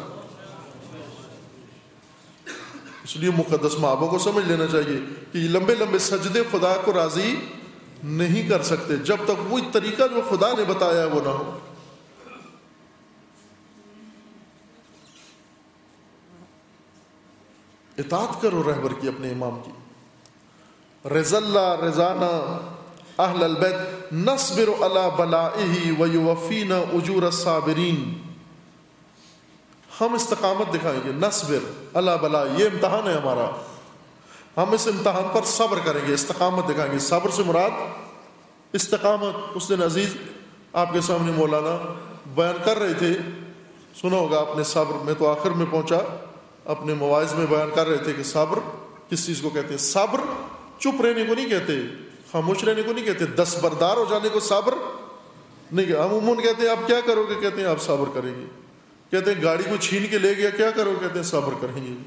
اس لیے مقدس مآبوں کو سمجھ لینا چاہیے کہ یہ لمبے لمبے سجدے خدا کو راضی نہیں کر سکتے جب تک وہی طریقہ جو خدا نے بتایا ہے وہ نہ ہو۔ اطاعت کرو رہبر کی، اپنے امام کی۔ رضا اللہ رضانا اہل البیت نصبر علی بلائہ ویوفینا اجور الصابرین، ہم استقامت دکھائیں گے، نصبر علی بلائہ، یہ امتحان ہے ہمارا، ہم اس امتحان پر صبر کریں گے، استقامت دکھائیں گے۔ صبر سے مراد استقامت۔ اس دن عزیز آپ کے سامنے مولانا بیان کر رہے تھے، سنا ہوگا آپ نے، صبر میں تو آخر میں پہنچا، اپنے مواعظ میں بیان کر رہے تھے کہ صبر کس چیز کو کہتے ہیں۔ صبر چپ رہنے کو نہیں کہتے، خاموش رہنے کو نہیں کہتے، دستبردار ہو جانے کو صبر نہیں کہتے۔ عموماً کہتے ہیں آپ کیا کرو گے، کہتے ہیں آپ صبر کریں گے۔ کہتے ہیں گاڑی کو چھین کے لے گیا، کیا کرو، کہتے ہیں صبر کریں گے۔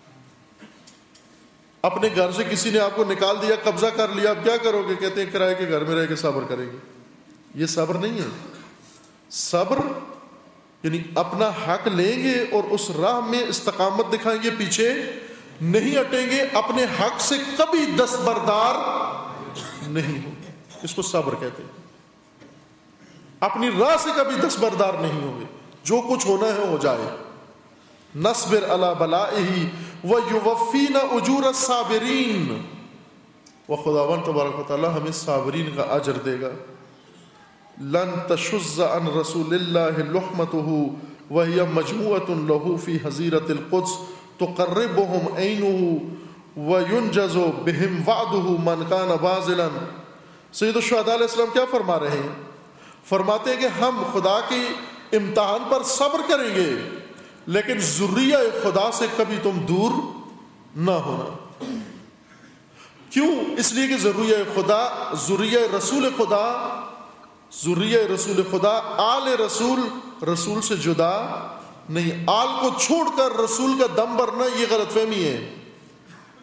اپنے گھر سے کسی نے آپ کو نکال دیا، قبضہ کر لیا، آپ کیا کرو گے، کہتے ہیں کرائے کے گھر میں رہ کے صبر کریں گے۔ یہ صبر نہیں ہے۔ صبر یعنی اپنا حق لیں گے اور اس راہ میں استقامت دکھائیں گے، پیچھے نہیں ہٹیں گے، اپنے حق سے کبھی دستبردار نہیں ہوں گے، اس کو صبر کہتے ہیں۔ اپنی راہ سے کبھی دستبردار نہیں ہوں گے، جو کچھ ہونا ہے ہو جائے۔ نصبر علی بلائہ ویوفینا اجور الصابرین، وہ خداوند تبارک و تعالی ہمیں صابرین کا اجر دے گا۔ لن تشز عن رسول اللہ لحمته وهي مجموعة له في حظیرة القدس تقربهم عینه وینجز بهم وعده من كان باذلا۔ سید الشہداء علیہ السلام کیا فرما رہے ہیں؟ فرماتے ہیں کہ ہم خدا کی امتحان پر صبر کریں گے، لیکن ذریہ خدا سے کبھی تم دور نہ ہونا۔ کیوں؟ اس لیے کہ ذریہ خدا، ذریہ رسول خدا، ذریہ رسول خدا، آل رسول رسول سے جدا نہیں، آل کو چھوڑ کر رسول کا دم بھرنا یہ غلط فہمی ہے۔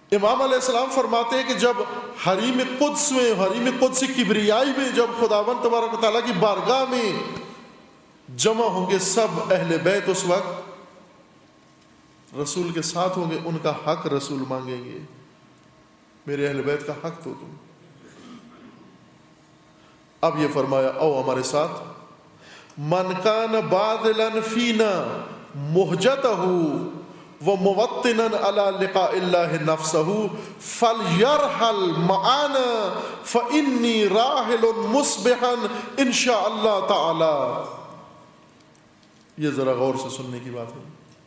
امام علیہ السلام فرماتے ہیں کہ جب حریم قدس میں حریم قدس کبریائی میں جب خداوند تبارک و تعالیٰ کی بارگاہ میں جمع ہوں گے سب اہل بیت، اس وقت رسول کے ساتھ ہوں گے، ان کا حق رسول مانگیں گے، میرے اہل بیت کا حق تو تم۔ اب یہ فرمایا او ہمارے ساتھ، من کان باذلا فینا مہجتہ وموطنا علی لقاء اللہ نفسہ فلیرحل معانا فانی راحل مصبحا انشاء اللہ تعالی۔ یہ ذرا غور سے سننے کی بات ہے۔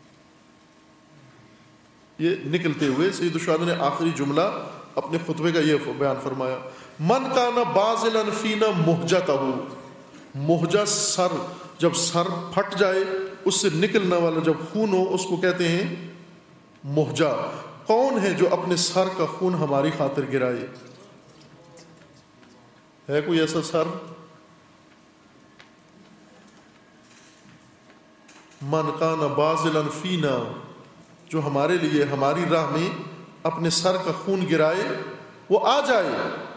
یہ نکلتے ہوئے سید الشہداء نے آخری جملہ اپنے خطبے کا یہ بیان فرمایا، من کان باذلا فینا مہجتہ، مہجہ سر، جب سر پھٹ جائے اس سے نکلنے والا جب خون ہو اس کو کہتے ہیں مہجہ۔ کون ہے جو اپنے سر کا خون ہماری خاطر گرائے؟ ہے کوئی ایسا سر؟ من کان باذلا فینا، جو ہمارے لیے ہماری راہ میں اپنے سر کا خون گرائے وہ آ جائے۔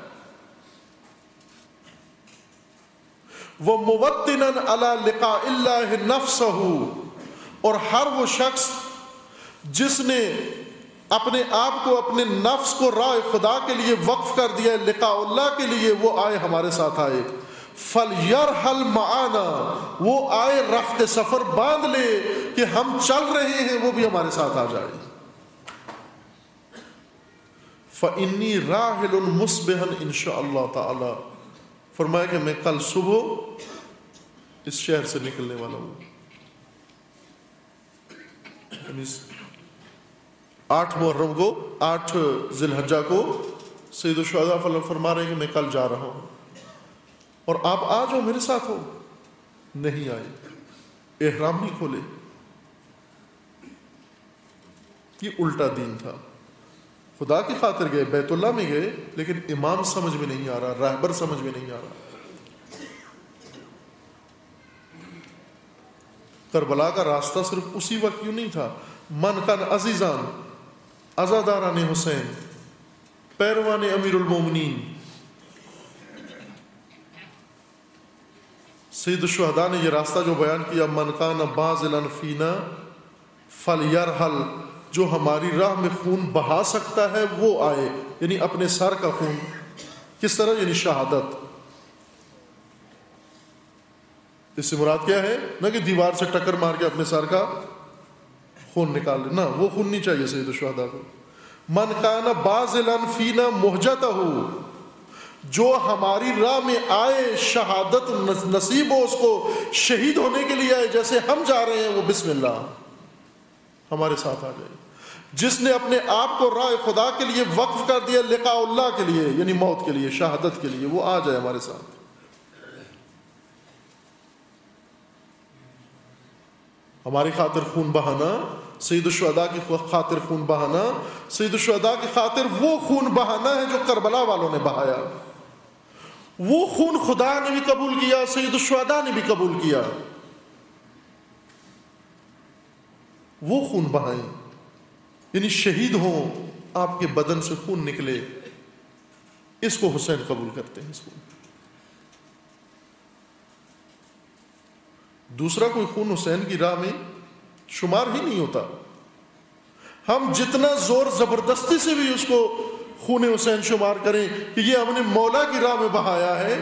وَمُوَطِّنًا عَلَى لِقَاءِ اللَّهِ نَفْسَهُ، اور ہر وہ شخص جس نے اپنے آپ کو اپنے نفس کو راہ خدا کے لیے وقف کر دیا لقاء اللہ کے لیے، وہ آئے ہمارے ساتھ آئے۔ فَلْيَرْحَلْ مَعَانَا، وہ آئے رخت سفر باندھ لے کہ ہم چل رہے ہیں، وہ بھی ہمارے ساتھ آ جائے۔ فَإِنِّي رَاحِلٌ مُصْبِحًا إِنشَاءَ اللَّهُ تعالی، فرمایا کہ میں کل صبح اس شہر سے نکلنے والا ہوں۔ آٹھ محرم کو، آٹھ ذی الحجہ کو سید الشہداء فرما رہے ہیں کہ میں کل جا رہا ہوں اور آپ آ جاؤ میرے ساتھ ہو۔ نہیں آئے، احرام نہیں کھولے۔ یہ الٹا دین تھا، خدا کی خاطر گئے، بیت اللہ میں گئے، لیکن امام سمجھ میں نہیں آ رہا، راہبر سمجھ میں نہیں آ رہا۔ کربلا کا راستہ صرف اسی وقت کیوں نہیں تھا؟ من کان عزیزان، عزاداران حسین، پیروان امیر المومنین۔ سید الشہداء نے یہ راستہ جو بیان کیا، من کان باذلا فینا فلیرحل، جو ہماری راہ میں خون بہا سکتا ہے وہ آئے، یعنی اپنے سر کا خون۔ کس طرح؟ یعنی شہادت۔ اس سے مراد کیا ہے؟ نہ کہ دیوار سے ٹکر مار کے اپنے سر کا خون نکال لے، نہ، وہ خون نہیں چاہیے سید الشہداء کو۔ من کان باذلا فینا مہجتہ، جو ہماری راہ میں آئے، شہادت نصیب ہو اس کو، شہید ہونے کے لیے آئے، جیسے ہم جا رہے ہیں وہ بسم اللہ ہمارے ساتھ آ جائے۔ جس نے اپنے آپ کو راہ خدا کے لیے وقف کر دیا لقاء اللہ کے لیے، یعنی موت کے لیے، شہادت کے لیے، وہ آ جائے ہمارے ساتھ۔ ہماری خاطر خون بہانا، سید الشہداء کی خاطر خون بہانا، سید الشہداء کی خاطر وہ خون بہانا ہے جو کربلا والوں نے بہایا۔ وہ خون خدا نے بھی قبول کیا، سید الشہداء نے بھی قبول کیا۔ وہ خون بہائیں، یعنی شہید ہوں، آپ کے بدن سے خون نکلے، اس کو حسین قبول کرتے ہیں۔ اس کو دوسرا کوئی خون حسین کی راہ میں شمار ہی نہیں ہوتا۔ ہم جتنا زور زبردستی سے بھی اس کو خون حسین شمار کریں کہ یہ ہم نے مولا کی راہ میں بہایا ہے۔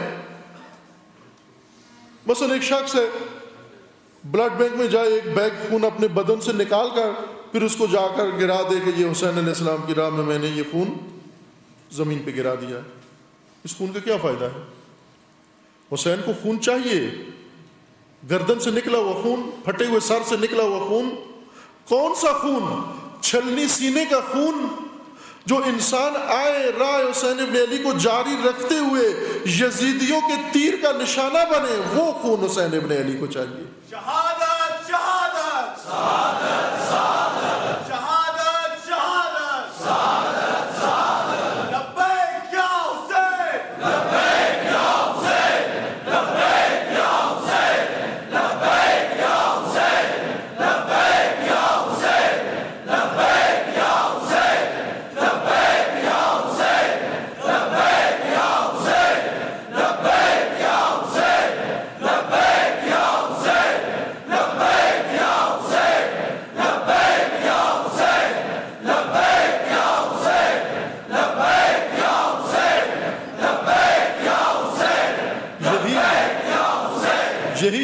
مثلا ایک شخص ہے، بلڈ بینک میں جائے، ایک بیگ خون اپنے بدن سے نکال کر پھر اس کو جا کر گرا دے کہ یہ حسین علیہ السلام کی راہ میں میں نے یہ خون زمین پہ گرا دیا ہے، اس خون کا کیا فائدہ ہے؟ حسین کو خون چاہیے، گردن سے نکلا ہوا خون، پھٹے ہوئے سر سے نکلا ہوا خون۔ کون سا خون؟ چھلنی سینے کا خون، جو انسان آئے راہ حسین ابن علی کو جاری رکھتے ہوئے یزیدیوں کے تیر کا نشانہ بنے، وہ خون حسین ابن علی کو چاہیے۔ شہادت شہادت شہادت شہادت شہادت شہادت شہادت شہادت لبیک یا حسین لبیک یا حسین لبیک یا حسین لبیک یا حسین لبیک یا حسین لبیک یا حسین لبیک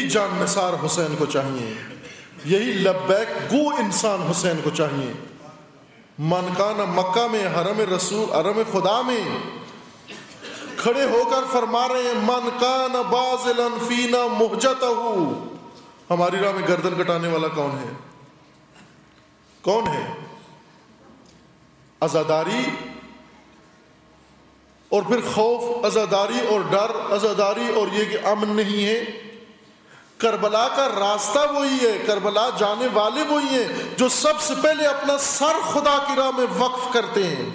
جان نثار حسین کو چاہیے، یہی لبیک گو انسان حسین کو چاہیے۔ من کان مکہ میں حرم رسول حرم خدا میں کھڑے ہو کر فرما رہے ہیں من کان باذلا فینا مہجتہ، ہماری راہ میں گردن کٹانے والا کون ہے؟ کون ہے؟ عزاداری اور پھر خوف، عزاداری اور ڈر، عزاداری اور یہ کہ امن نہیں ہے۔ کربلا کا راستہ وہی ہے، کربلا جانے والے وہی ہیں جو سب سے پہلے اپنا سر خدا کی راہ میں وقف کرتے ہیں۔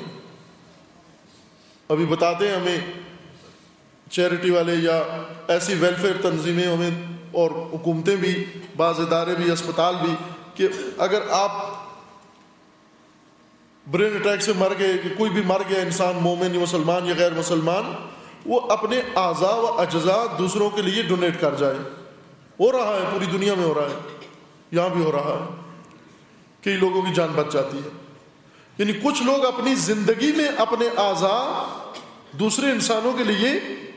ابھی بتاتے ہیں ہمیں چیریٹی والے یا ایسی ویلفیئر تنظیمیں ہمیں اور حکومتیں بھی، بعض ادارے بھی، اسپتال بھی، کہ اگر آپ برین اٹیک سے مر گئے، کہ کوئی بھی مر گیا انسان، مومن یا مسلمان یا غیر مسلمان، وہ اپنے اعضاء و اجزاء دوسروں کے لیے ڈونیٹ کر جائے۔ ہو رہا ہے، پوری دنیا میں ہو رہا ہے، یہاں بھی ہو رہا ہے، کئی لوگوں کی جان بچ جاتی ہے۔ یعنی کچھ لوگ اپنی زندگی میں اپنے اعضاء دوسرے انسانوں کے لیے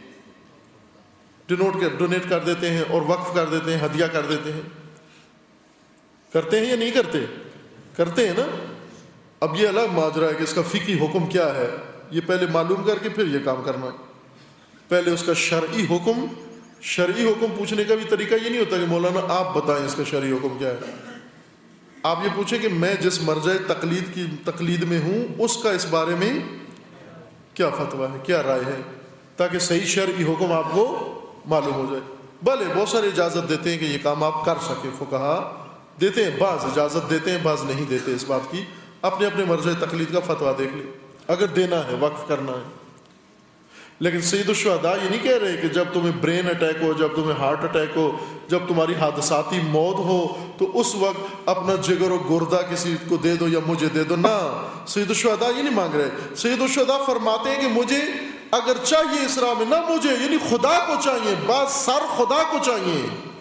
ڈونیٹ کر دیتے ہیں اور وقف کر دیتے ہیں، ہدیہ کر دیتے ہیں۔ کرتے ہیں یا نہیں کرتے؟ کرتے ہیں نا۔ اب یہ الگ ماجرا ہے کہ اس کا فقہی حکم کیا ہے، یہ پہلے معلوم کر کے پھر یہ کام کرنا ہے۔ پہلے اس کا شرعی حکم، شرعی حکم پوچھنے کا بھی طریقہ یہ نہیں ہوتا کہ مولانا آپ بتائیں اس کا شرعی حکم کیا ہے۔ آپ یہ پوچھیں کہ میں جس مرجع تقلید کی تقلید میں ہوں اس کا اس بارے میں کیا فتویٰ ہے، کیا رائے ہے، تاکہ صحیح شرعی حکم آپ کو معلوم ہو جائے۔ بھلے بہت سارے اجازت دیتے ہیں کہ یہ کام آپ کر سکیں، فقہا دیتے ہیں، بعض اجازت دیتے ہیں، بعض نہیں دیتے اس بات کی۔ اپنے اپنے مرجع تقلید کا فتویٰ دیکھ لیں اگر دینا ہے، وقف کرنا ہے۔ لیکن سید الشہداء یہ نہیں کہہ رہے کہ جب تمہیں برین اٹیک ہو، جب تمہیں ہارٹ اٹیک ہو، جب تمہاری حادثاتی موت ہو تو اس وقت اپنا جگر و گردہ کسی کو دے دو یا مجھے دے دو، نہ۔ سید الشہداء یہ نہیں مانگ رہے۔ سید الشہداء فرماتے ہیں کہ مجھے اگر چاہیے اس راہ میں، نہ مجھے، یعنی خدا کو چاہیے، بعض سر خدا کو چاہیے،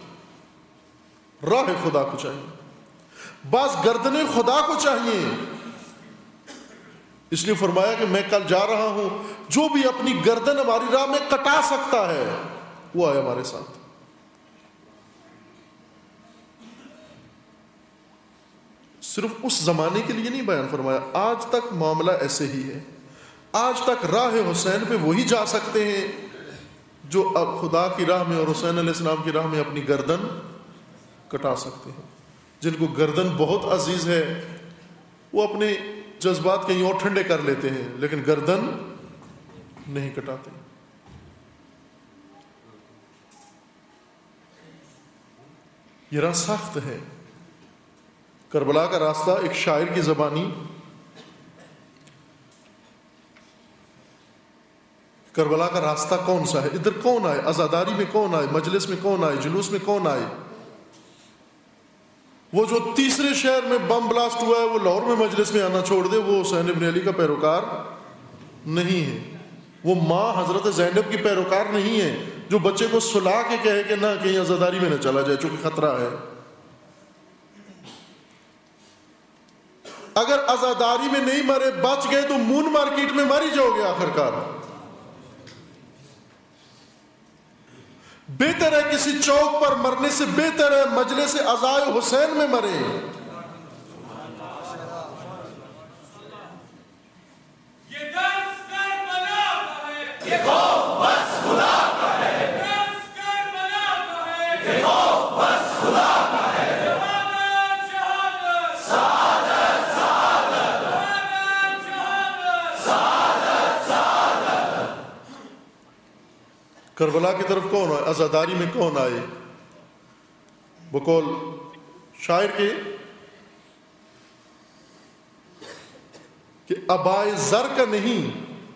راہ خدا کو چاہیے، بعض گردنیں خدا کو چاہیے۔ اس لیے فرمایا کہ میں کل جا رہا ہوں، جو بھی اپنی گردن ہماری راہ میں کٹا سکتا ہے وہ آئے ہمارے ساتھ۔ صرف اس زمانے کے لیے نہیں بیان فرمایا، آج تک معاملہ ایسے ہی ہے۔ آج تک راہ حسین پہ وہی جا سکتے ہیں جو اب خدا کی راہ میں اور حسین علیہ السلام کی راہ میں اپنی گردن کٹا سکتے ہیں۔ جن کو گردن بہت عزیز ہے وہ اپنے جذبات کہیں اور ٹھنڈے کر لیتے ہیں، لیکن گردن نہیں کٹاتے۔ یہ راہ سخت ہے۔ کربلا کا راستہ ایک شاعر کی زبانی، کربلا کا راستہ کون سا ہے، ادھر کون آئے، عزاداری میں کون آئے، مجلس میں کون آئے، جلوس میں کون آئے۔ وہ جو تیسرے شہر میں بم بلاسٹ ہوا ہے وہ لاہور میں مجلس میں آنا چھوڑ دے، وہ حسین ابن علی کا پیروکار نہیں ہے۔ وہ ماں حضرت زینب کی پیروکار نہیں ہے جو بچے کو سلا کے کہے کہ نہ کہیں عزاداری میں نہ چلا جائے چونکہ خطرہ ہے۔ اگر عزاداری میں نہیں مرے، بچ گئے تو مون مارکیٹ میں مر ہی جاؤ گے آخرکار۔ بہتر ہے کسی چوک پر مرنے سے بہتر ہے مجلس عزائے حسین میں مرے۔ یہ درس کربلا کا ہے، یہ خوف بس خدا کا ہے، درس کربلا کا ہے، یہ خوف بس خدا کا ہے۔ شہادت شہادت شہادت شہادت شہادت شہادت شہادت۔ کربلا کی طرف کون آئے، عزاداری میں کون آئے؟ بقول شاعر کے کہ ابائے زر کا نہیں،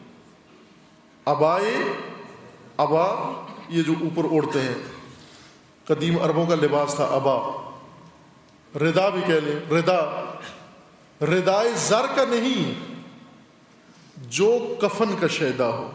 ابائے ابا یہ جو اوپر اوڑھتے ہیں، قدیم عربوں کا لباس تھا ابا، ردا بھی کہہ لیں، ردا، ردائے زر کا نہیں جو کفن کا شیدا ہو۔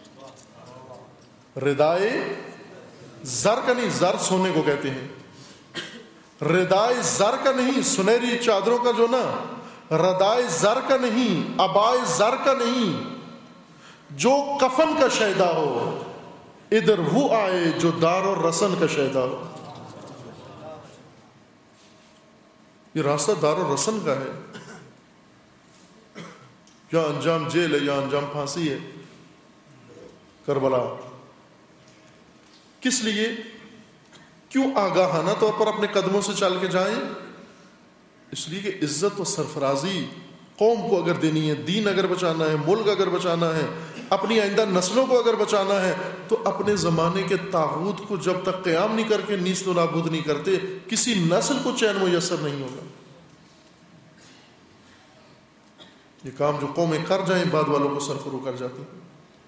ردائے زر کا نہیں، زر سونے کو کہتے ہیں، ردائے زر کا نہیں، سنہری چادروں کا جو نا، ردائے زر کا نہیں، ابائے زر کا نہیں جو کفن کا شیدا ہو، ادھر وہ آئے جو دار اور رسن کا شیدا ہو۔ یہ راستہ دار و رسن کا ہے، یا انجام جیل ہے یا انجام پھانسی ہے۔ کربلا کس لیے؟ کیوں آگاہانہ طور پر اپنے قدموں سے چل کے جائیں؟ اس لیے کہ عزت و سرفرازی قوم کو اگر دینی ہے، دین اگر بچانا ہے، ملک اگر بچانا ہے، اپنی آئندہ نسلوں کو اگر بچانا ہے، تو اپنے زمانے کے طاغوت کو جب تک قیام نہیں کر کے نیست و نابود نہیں کرتے، کسی نسل کو چین میسر نہیں ہوگا۔ یہ کام جو قومیں کر جائیں بعد والوں کو سرفرو کر جاتی ہیں۔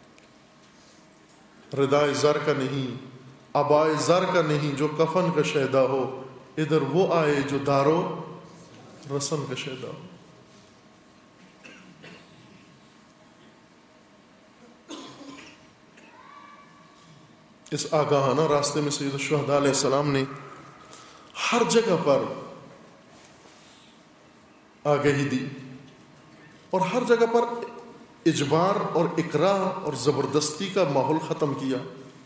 ردائے زر کا نہیں، عبائے زر کا نہیں، جو کفن کا شیدا ہو، ادھر وہ آئے جو دارو رسم کا شیدا ہو۔ اس آگاہانہ راستے میں سید الشہداء علیہ السلام نے ہر جگہ پر آگہی دی، اور ہر جگہ پر اجبار اور اکراہ اور زبردستی کا ماحول ختم کیا،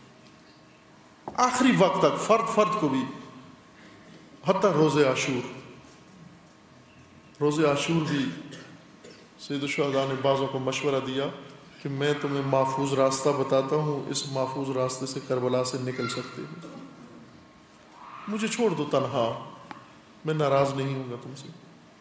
آخری وقت تک فرد فرد کو بھی، حتیٰ روز عاشور روز عاشور بھی سید الشہداء نے بعضوں کو مشورہ دیا کہ میں تمہیں محفوظ راستہ بتاتا ہوں، اس محفوظ راستے سے کربلا سے نکل سکتے ہو، مجھے چھوڑ دو تنہا، میں ناراض نہیں ہوں گا تم سے۔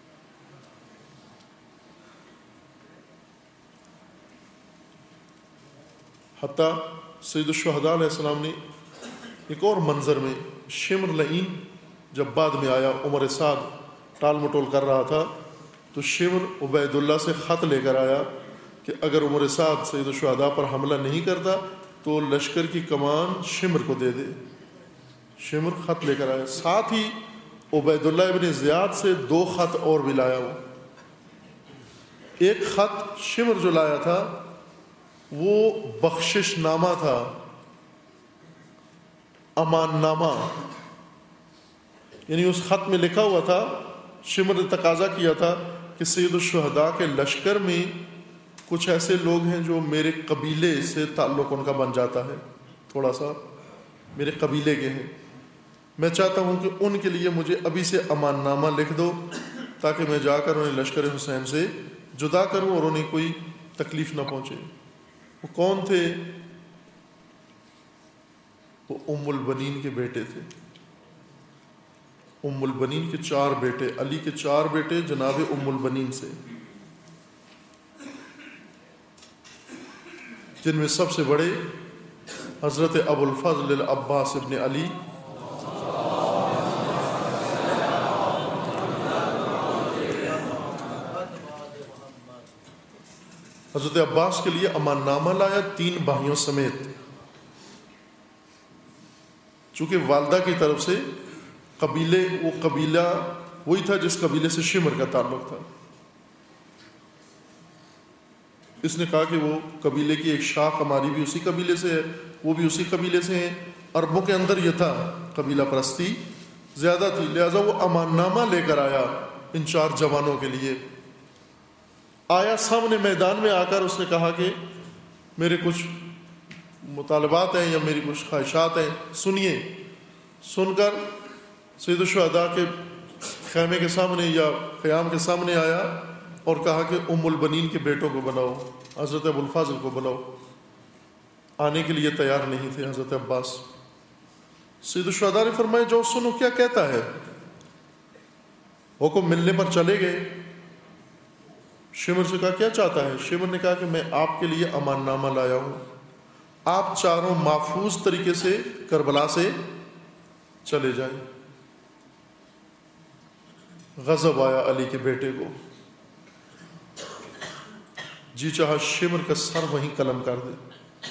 حتیٰ سید الشہداء علیہ السلام نے ایک اور منظر میں، شمر لعین جب بعد میں آیا، عمر سعد ٹال مٹول کر رہا تھا، تو شمر عبید اللہ سے خط لے کر آیا کہ اگر عمر سعد سید الشہداء پر حملہ نہیں کرتا تو لشکر کی کمان شمر کو دے دے۔ شمر خط لے کر آیا، ساتھ ہی عبید اللہ ابن زیاد سے دو خط اور بھی لایا ہوا۔ ایک خط شمر جو لایا تھا وہ بخشش نامہ تھا، امان نامہ، یعنی اس خط میں لکھا ہوا تھا، شمر نے تقاضا کیا تھا کہ سید الشہداء کے لشکر میں کچھ ایسے لوگ ہیں جو میرے قبیلے سے تعلق ان کا بن جاتا ہے، تھوڑا سا میرے قبیلے کے ہیں، میں چاہتا ہوں کہ ان کے لیے مجھے ابھی سے امان نامہ لکھ دو تاکہ میں جا کر انہیں لشکر حسین سے جدا کروں اور انہیں کوئی تکلیف نہ پہنچے۔ وہ کون تھے؟ وہ ام البنین کے بیٹے تھے، ام البنین کے چار بیٹے، علی کے چار بیٹے جناب ام البنین سے، جن میں سب سے بڑے حضرت ابو الفضل العباس ابن علی حضرت عباس کے لیے امان نامہ لایا تین بھائیوں سمیت، چونکہ والدہ کی طرف سے قبیلے وہ قبیلہ وہی تھا جس قبیلے سے شمر کا تعلق تھا۔ اس نے کہا کہ وہ قبیلے کی ایک شاخ ہماری بھی اسی قبیلے سے ہے، وہ بھی اسی قبیلے سے ہیں، عربوں کے اندر یہ تھا، قبیلہ پرستی زیادہ تھی، لہذا وہ امان نامہ لے کر آیا ان چار جوانوں کے لیے۔ آیا سامنے میدان میں آ کر اس نے کہا کہ میرے کچھ مطالبات ہیں یا میری کچھ خواہشات ہیں، سنیے۔ سن کر سید الشہداء کے خیمے کے سامنے یا قیام کے سامنے آیا اور کہا کہ ام البنین کے بیٹوں کو بلاؤ، حضرت ابو الفاضل کو بلاؤ۔ آنے کے لیے تیار نہیں تھے حضرت عباس۔ سید الشہداء نے فرمایا جو سنو کیا کہتا ہے۔ حکم ملنے پر چلے گئے۔ شمر سے کہا کیا چاہتا ہے؟ شمر نے کہا کہ میں آپ کے لیے امان نامہ لایا ہوں، آپ چاروں محفوظ طریقے سے کربلا سے چلے جائیں۔ غضب آیا علی کے بیٹے کو، جی چاہا شمر کا سر وہیں قلم کر دے،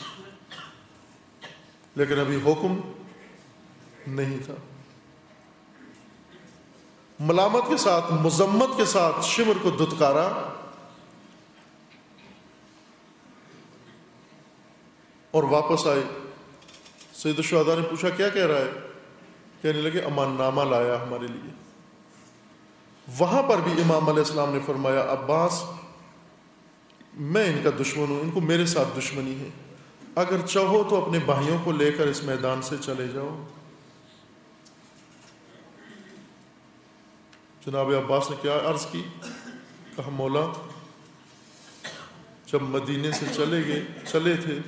لیکن ابھی حکم نہیں تھا۔ ملامت کے ساتھ، مذمت کے ساتھ شمر کو دھتکارا اور واپس آئے۔ سید الشہداء نے پوچھا کیا کہہ رہا ہے؟ کہنے لگے امان نامہ لایا ہمارے لیے۔ وہاں پر بھی امام علیہ السلام نے فرمایا عباس میں ان کا دشمن ہوں، ان کو میرے ساتھ دشمنی ہے، اگر چاہو تو اپنے بھائیوں کو لے کر اس میدان سے چلے جاؤ۔ جناب عباس نے کیا عرض کی؟ کہا مولا جب مدینے سے چلے گئے چلے تھے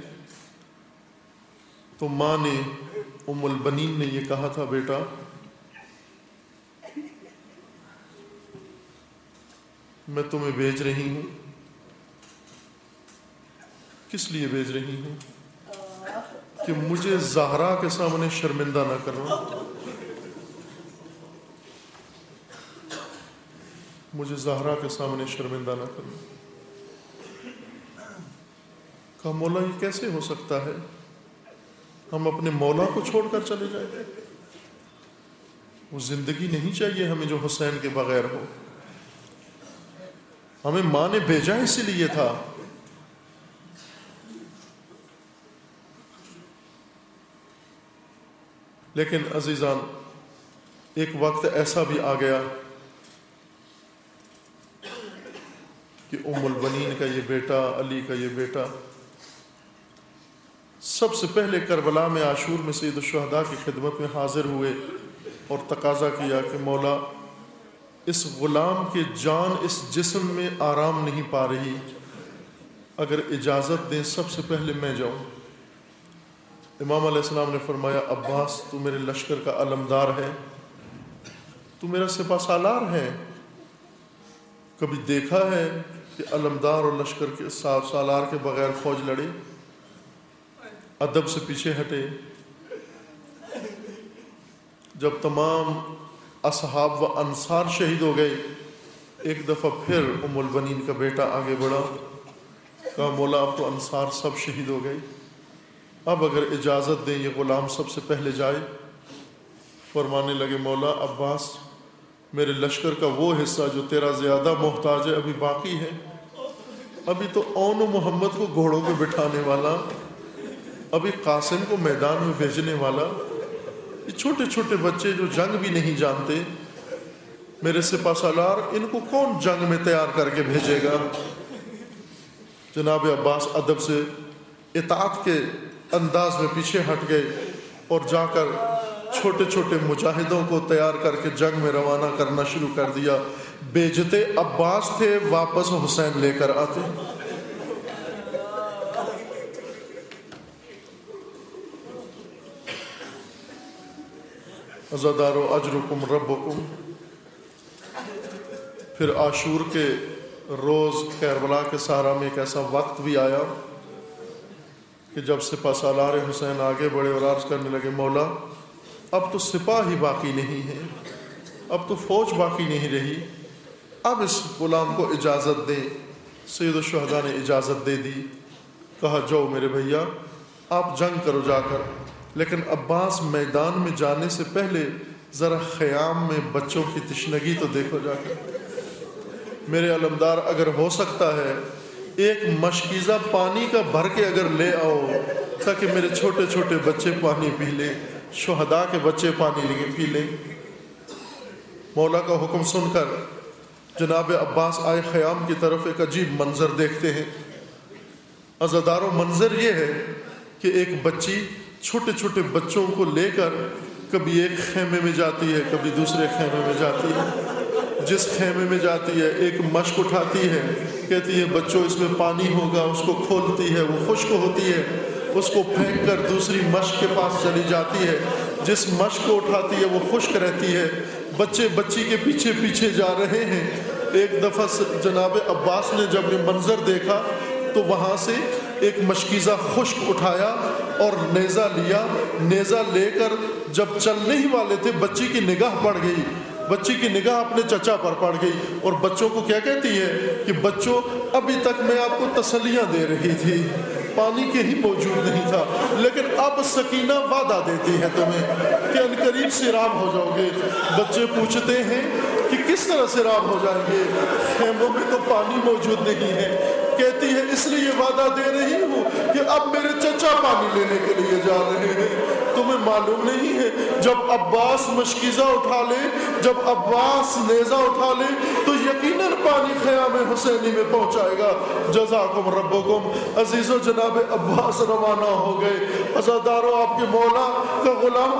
تو ماں نے ام البنین نے یہ کہا تھا بیٹا میں تمہیں بھیج رہی ہوں. کس لیے بھیج رہی ہوں؟ کہ مجھے زہرا کے سامنے شرمندہ نہ کرنا، مجھے زہرا کے سامنے شرمندہ نہ کرنا. کہا مولا یہ کیسے ہو سکتا ہے؟ ہم اپنے مولا کو چھوڑ کر چلے جائیں گے؟ وہ زندگی نہیں چاہیے ہمیں جو حسین کے بغیر ہو. ہمیں ماں نے بھیجا اسی لیے تھا. لیکن عزیزان ایک وقت ایسا بھی آ گیا کہ ام البنین کا یہ بیٹا، علی کا یہ بیٹا سب سے پہلے کربلا میں عاشور میں سید الشہداء کی خدمت میں حاضر ہوئے اور تقاضا کیا کہ مولا اس غلام کے جان اس جسم میں آرام نہیں پا رہی، اگر اجازت دیں سب سے پہلے میں جاؤں. امام علیہ السلام نے فرمایا عباس تو میرے لشکر کا علمدار ہے، تو میرا سپہ سالار ہے، کبھی دیکھا ہے کہ علمدار اور لشکر کے سالار کے بغیر فوج لڑے؟ ادب سے پیچھے ہٹے. جب تمام اصحاب و انصار شہید ہو گئے ایک دفعہ پھر ام البنین کا بیٹا آگے بڑھا. کہا مولا اب تو انصار سب شہید ہو گئے، اب اگر اجازت دیں یہ غلام سب سے پہلے جائے. فرمانے لگے مولا عباس میرے لشکر کا وہ حصہ جو تیرا زیادہ محتاج ہے ابھی باقی ہے. ابھی تو اون و محمد کو گھوڑوں پہ بٹھانے والا، ابھی قاسم کو میدان میں بھیجنے والا، یہ چھوٹے چھوٹے بچے جو جنگ بھی نہیں جانتے، میرے سپہ سالار ان کو کون جنگ میں تیار کر کے بھیجے گا؟ جناب عباس ادب سے اطاعت کے انداز میں پیچھے ہٹ گئے اور جا کر چھوٹے چھوٹے مجاہدوں کو تیار کر کے جنگ میں روانہ کرنا شروع کر دیا. بھیجتے عباس تھے، واپس حسین لے کر آتے. عزادارو اجرکم ربکم. پھر عاشور کے روز کربلا کے سہارا میں ایک ایسا وقت بھی آیا کہ جب سپہ سالار حسین آگے بڑھے اور عرض کرنے لگے مولا اب تو سپاہ ہی باقی نہیں ہے، اب تو فوج باقی نہیں رہی، اب اس غلام کو اجازت دیں. سید الشہداء نے اجازت دے دی. کہا جاؤ میرے بھیا آپ جنگ کرو جا کر، لیکن عباس میدان میں جانے سے پہلے ذرا خیام میں بچوں کی تشنگی تو دیکھو جا کر. میرے علمدار اگر ہو سکتا ہے ایک مشکیزہ پانی کا بھر کے اگر لے آؤ تاکہ میرے چھوٹے چھوٹے بچے پانی پی لیں، شہداء کے بچے پانی پی لیں. مولا کا حکم سن کر جناب عباس آئے خیام کی طرف. ایک عجیب منظر دیکھتے ہیں عزادارو. منظر یہ ہے کہ ایک بچی چھوٹے چھوٹے بچوں کو لے کر کبھی ایک خیمے میں جاتی ہے کبھی دوسرے خیمے میں جاتی ہے. جس خیمے میں جاتی ہے ایک مشک اٹھاتی ہے، کہتی ہے بچوں اس میں پانی ہوگا، اس کو کھولتی ہے وہ خشک ہوتی ہے، اس کو پھینک کر دوسری مشک کے پاس چلی جاتی ہے، جس مشک کو اٹھاتی ہے وہ خشک رہتی ہے. بچے بچی کے پیچھے پیچھے جا رہے ہیں. ایک دفعہ جناب عباس نے جب یہ منظر دیکھا تو وہاں سے ایک مشکیزہ خشک اٹھایا اور نیزہ لیا. نیزہ لے کر جب چلنے ہی والے تھے بچی کی نگاہ پڑ گئی، بچی کی نگاہ اپنے چچا پر پڑ گئی اور بچوں کو کیا کہتی ہے کہ بچوں ابھی تک میں آپ کو تسلیاں دے رہی تھی، پانی کے ہی موجود نہیں تھا، لیکن اب سکینہ وعدہ دیتی ہے تمہیں کہ انقریب سیراب ہو جاؤ گے. بچے پوچھتے ہیں کہ کس طرح سیراب ہو جائیں گے، خیموں میں تو پانی موجود نہیں ہے. کہتی ہے اس لیے وعدہ دے رہی ہوں کہ اب میرے چچا پانی لینے کے لیے جا رہے ہیں۔ تمہیں معلوم نہیں ہے جب عباس مشکیزہ اٹھا لے، جب عباس نیزہ اٹھا لے تو یقیناً پانی خیام حسینی میں پہنچائے گا۔ جزاکم ربکم۔ عزیزو جناب عباس روانہ ہو گئے، عزادارو آپ کے مولا کا غلام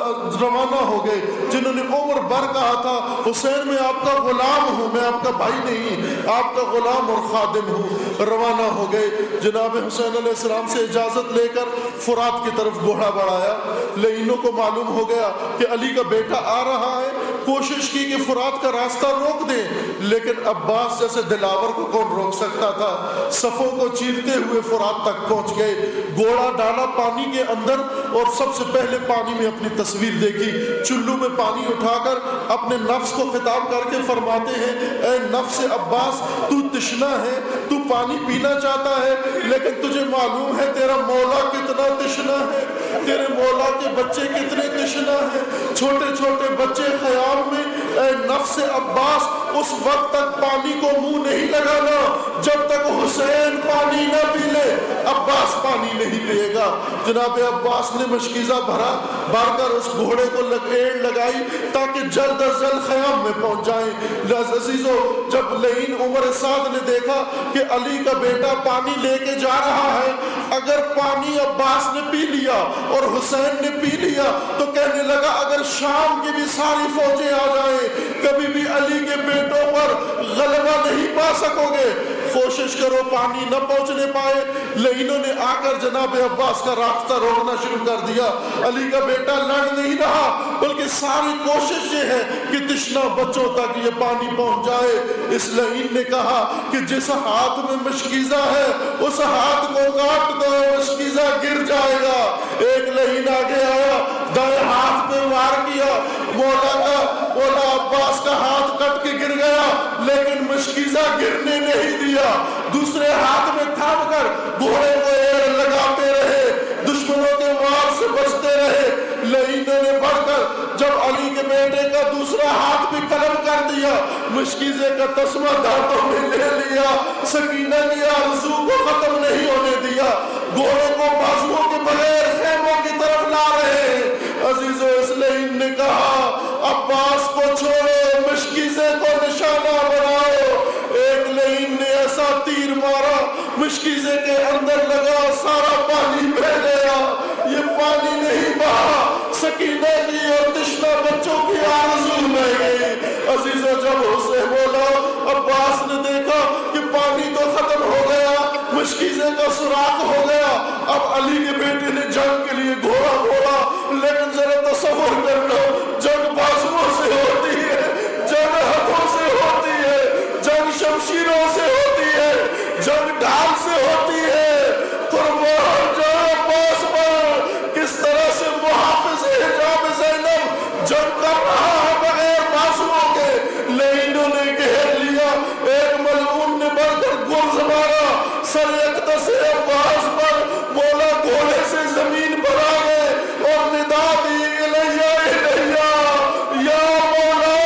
روانہ ہو گئے، جنہوں نے عمر بھر کہا تھا حسین میں آپ کا غلام ہوں، میں آپ کا بھائی نہیں، آپ کا غلام اور خادم ہوں۔ روانہ ہو گئے، جناب حسین علیہ السلام سے اجازت لے کر فرات کی طرف گھوڑا بڑھایا۔ لعینوں کو معلوم ہو گیا کہ علی کا بیٹا آ رہا ہے، کوشش کی کہ فرات کا راستہ روک دیں، لیکن عباس جیسے دلاور کو کون روک سکتا تھا؟ صفوں کو چیرتے ہوئے فرات تک پہنچ گئے، گھوڑا ڈالا پانی کے اندر اور سب سے پہلے پانی میں اپنی تصویر دیکھی، چلو میں پانی اٹھا کر اپنے نفس کو خطاب کر کے فرماتے ہیں اے نفس عباس، تو تشنا ہے، تو پانی پینا چاہتا ہے، لیکن تجھے معلوم ہے تیرا مولا کتنا تشنا ہے، تیرے مولا کے بچے کتنے تشنا ہیں، چھوٹے چھوٹے بچے خیال میں۔ اے نفس عباس، اس وقت تک پانی کو منہ نہیں لگانا جب تک حسین پانی نہ پی لے۔ عباس پانی نہیں پیے گا۔ جناب عباس نے مشکیزہ بھرا، بھر کر اس گھوڑے کو لگیڑ لگائی تاکہ جلد از جلد خیام میں پہنچ جائیں۔ عزیزو جب لعین عمر سعد نے دیکھا کہ علی کا بیٹا پانی لے کے جا رہا ہے، اگر پانی عباس نے پی لیا اور حسین نے پی لیا تو کہنے لگا اگر شام کی بھی ساری فوجیں آ جائیں کبھی بھی علی کے بیٹوں پر غلبہ نہیں پا سکو گے، کوشش کرو پانی نہ پہنچنے پائے۔ لعینوں نے آ کر جناب عباس کا راستہ روکنا شروع کر دیا۔ علی کا بیٹا لڑ نہیں رہا بلکہ ساری کوشش یہ ہے کہ تشنا بچوں تک یہ پانی پہنچ جائے۔ اس لعین نے کہا کہ جس ہاتھ میں مشکیزہ ہے اس ہاتھ کو کاٹ دو، مشکیزہ گر جائے گا۔ ایک لعین آگے آیا، دائیں ہاتھ پہ وار کیا، مولا کا مولا عباس کا ہاتھ کٹ کے گر گیا، لیکن مشکیزہ گرنے نہیں دیا۔ دوسرے ہاتھ میں تھام کر گھوڑے کو ایر لگاتے رہے، دشمنوں کے وار سے بچتے رہے۔ لعینوں نے بڑھ کر جب علی کے بیٹے کا دوسرا ہاتھ بھی قلم کر دیا، مشکیزے کا تسمہ دانتوں میں لے لیا، سکینہ کی آرزو کو ختم نہیں ہونے دیا، گھوڑے کو بازوؤں کے بغیر خیموں کی طرف لا رہے ہیں۔ عزیزو اس لعین نے کہا عباس کو چھوڑو، مشکیزے کو نشانہ بناؤ۔ ایک لعین نے ایسا تیر مارا، مشکیزے کے اندر لگا، سارا پانی بہہ گیا۔ یہ پانی نہیں بہا، سکینہ کی اور تشنا بچوں کی آرزو میں گئی۔ عزیزو جب حسین بولا، عباس نے دیکھا کہ پانی تو ختم ہو گیا، مشکیزے کا سوراخ ہو گیا، اب علی کے بیٹے نے جنگ کے لیے گھوڑا گھوڑا، لیکن ذرا تصور کر لو جنگ بازوؤں سے ہوتی ہے، جنگ ہاتھوں سے ہوتی ہے، جنگ شمشیروں سے ہوتی ہے، جنگ ڈھال سے ہوتی ہے۔ قربان جائے عباس پر، کس طرح سے محافظ حجاب زینب جنگ کر رہا ہے بغیر بازوؤں کے۔ لعینوں نے گھیر لیا، ایک ملعون نے بڑھ کر گرز مارا، سر اقدس عباس پر، مولا گھوڑے سے زمین پر آ گئے اور ندا دی الیہ الیہ یا مولا۔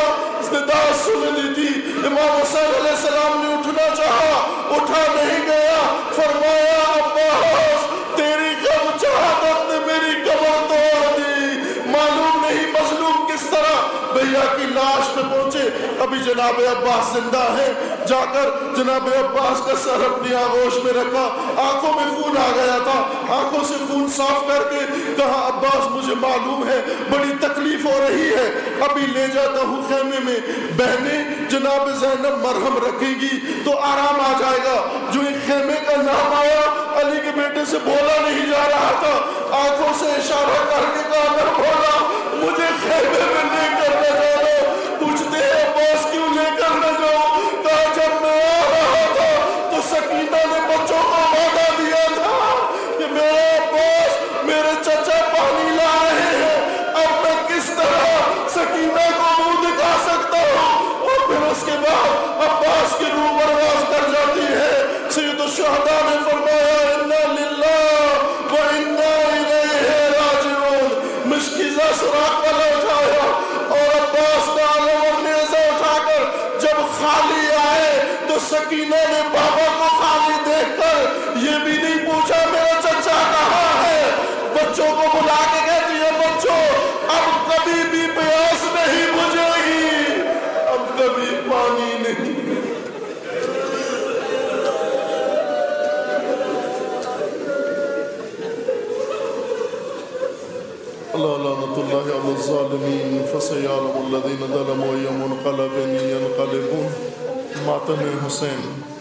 ندا سن لی تھی، امام حسین علیہ السلام نے اٹھنا چاہا، اٹھا نہیں گیا، فرمایا عباس تیری غم شہادت نے میری کمر توڑ دی۔ معلوم نہیں مظلوم کس طرح بھیا کی لاش پہ پہنچے، ابھی جناب عباس زندہ ہے، جا کر جناب عباس کا سر اپنی آغوش میں رکھا، آنکھوں میں خون آ گیا تھا، آنکھوں سے خون صاف کر کے کہا عباس مجھے معلوم ہے بڑی تکلیف ہو رہی ہے، ابھی لے جاتا ہوں خیمے میں، بہنیں جناب زینب مرہم رکھیں گی تو آرام آ جائے گا۔ جو ایک خیمے کا نام آیا، علی کے بیٹے سے بولا نہیں جا رہا تھا، آنکھوں سے اشارہ کر کے کہا نہ بولا مجھے خیمے میں لے کر نہ جاؤ۔ پوچھتے ہیں عباس کیوں لے کر نہ جاؤ؟ کہا جب میں آ رہا تھا تو سکینہ نے بچوں کو وعدہ دیا تھا کہ میرے عباس میرے چچا پانی لا رہے ہیں، اب میں کس طرح سکینہ کو منہ دکھا سکتا ہوں؟ اور پھر اس کے بعد عباس کی روح پرواز کر جاتی ہے۔ سید الشہداء نے فرمایا انا للہ و انا الیہ راجعون۔ مشکیزہ سراغ والا اٹھایا اور عباس امینا نے بابا کو خالی دیکھ کر یہ بھی نہیں پوچھا میرا چچا کہاں ہے، بچوں کو بلا کے کہتی ہے بچوں اب کبھی بھی پیاس نہیں بجھے گی، اب کبھی پانی نہیں۔ اللہ لعنت اللہ علی الظالمین فسیعلم الذین ظلموا أی منقلب ینقلبون۔ ماتم حسین۔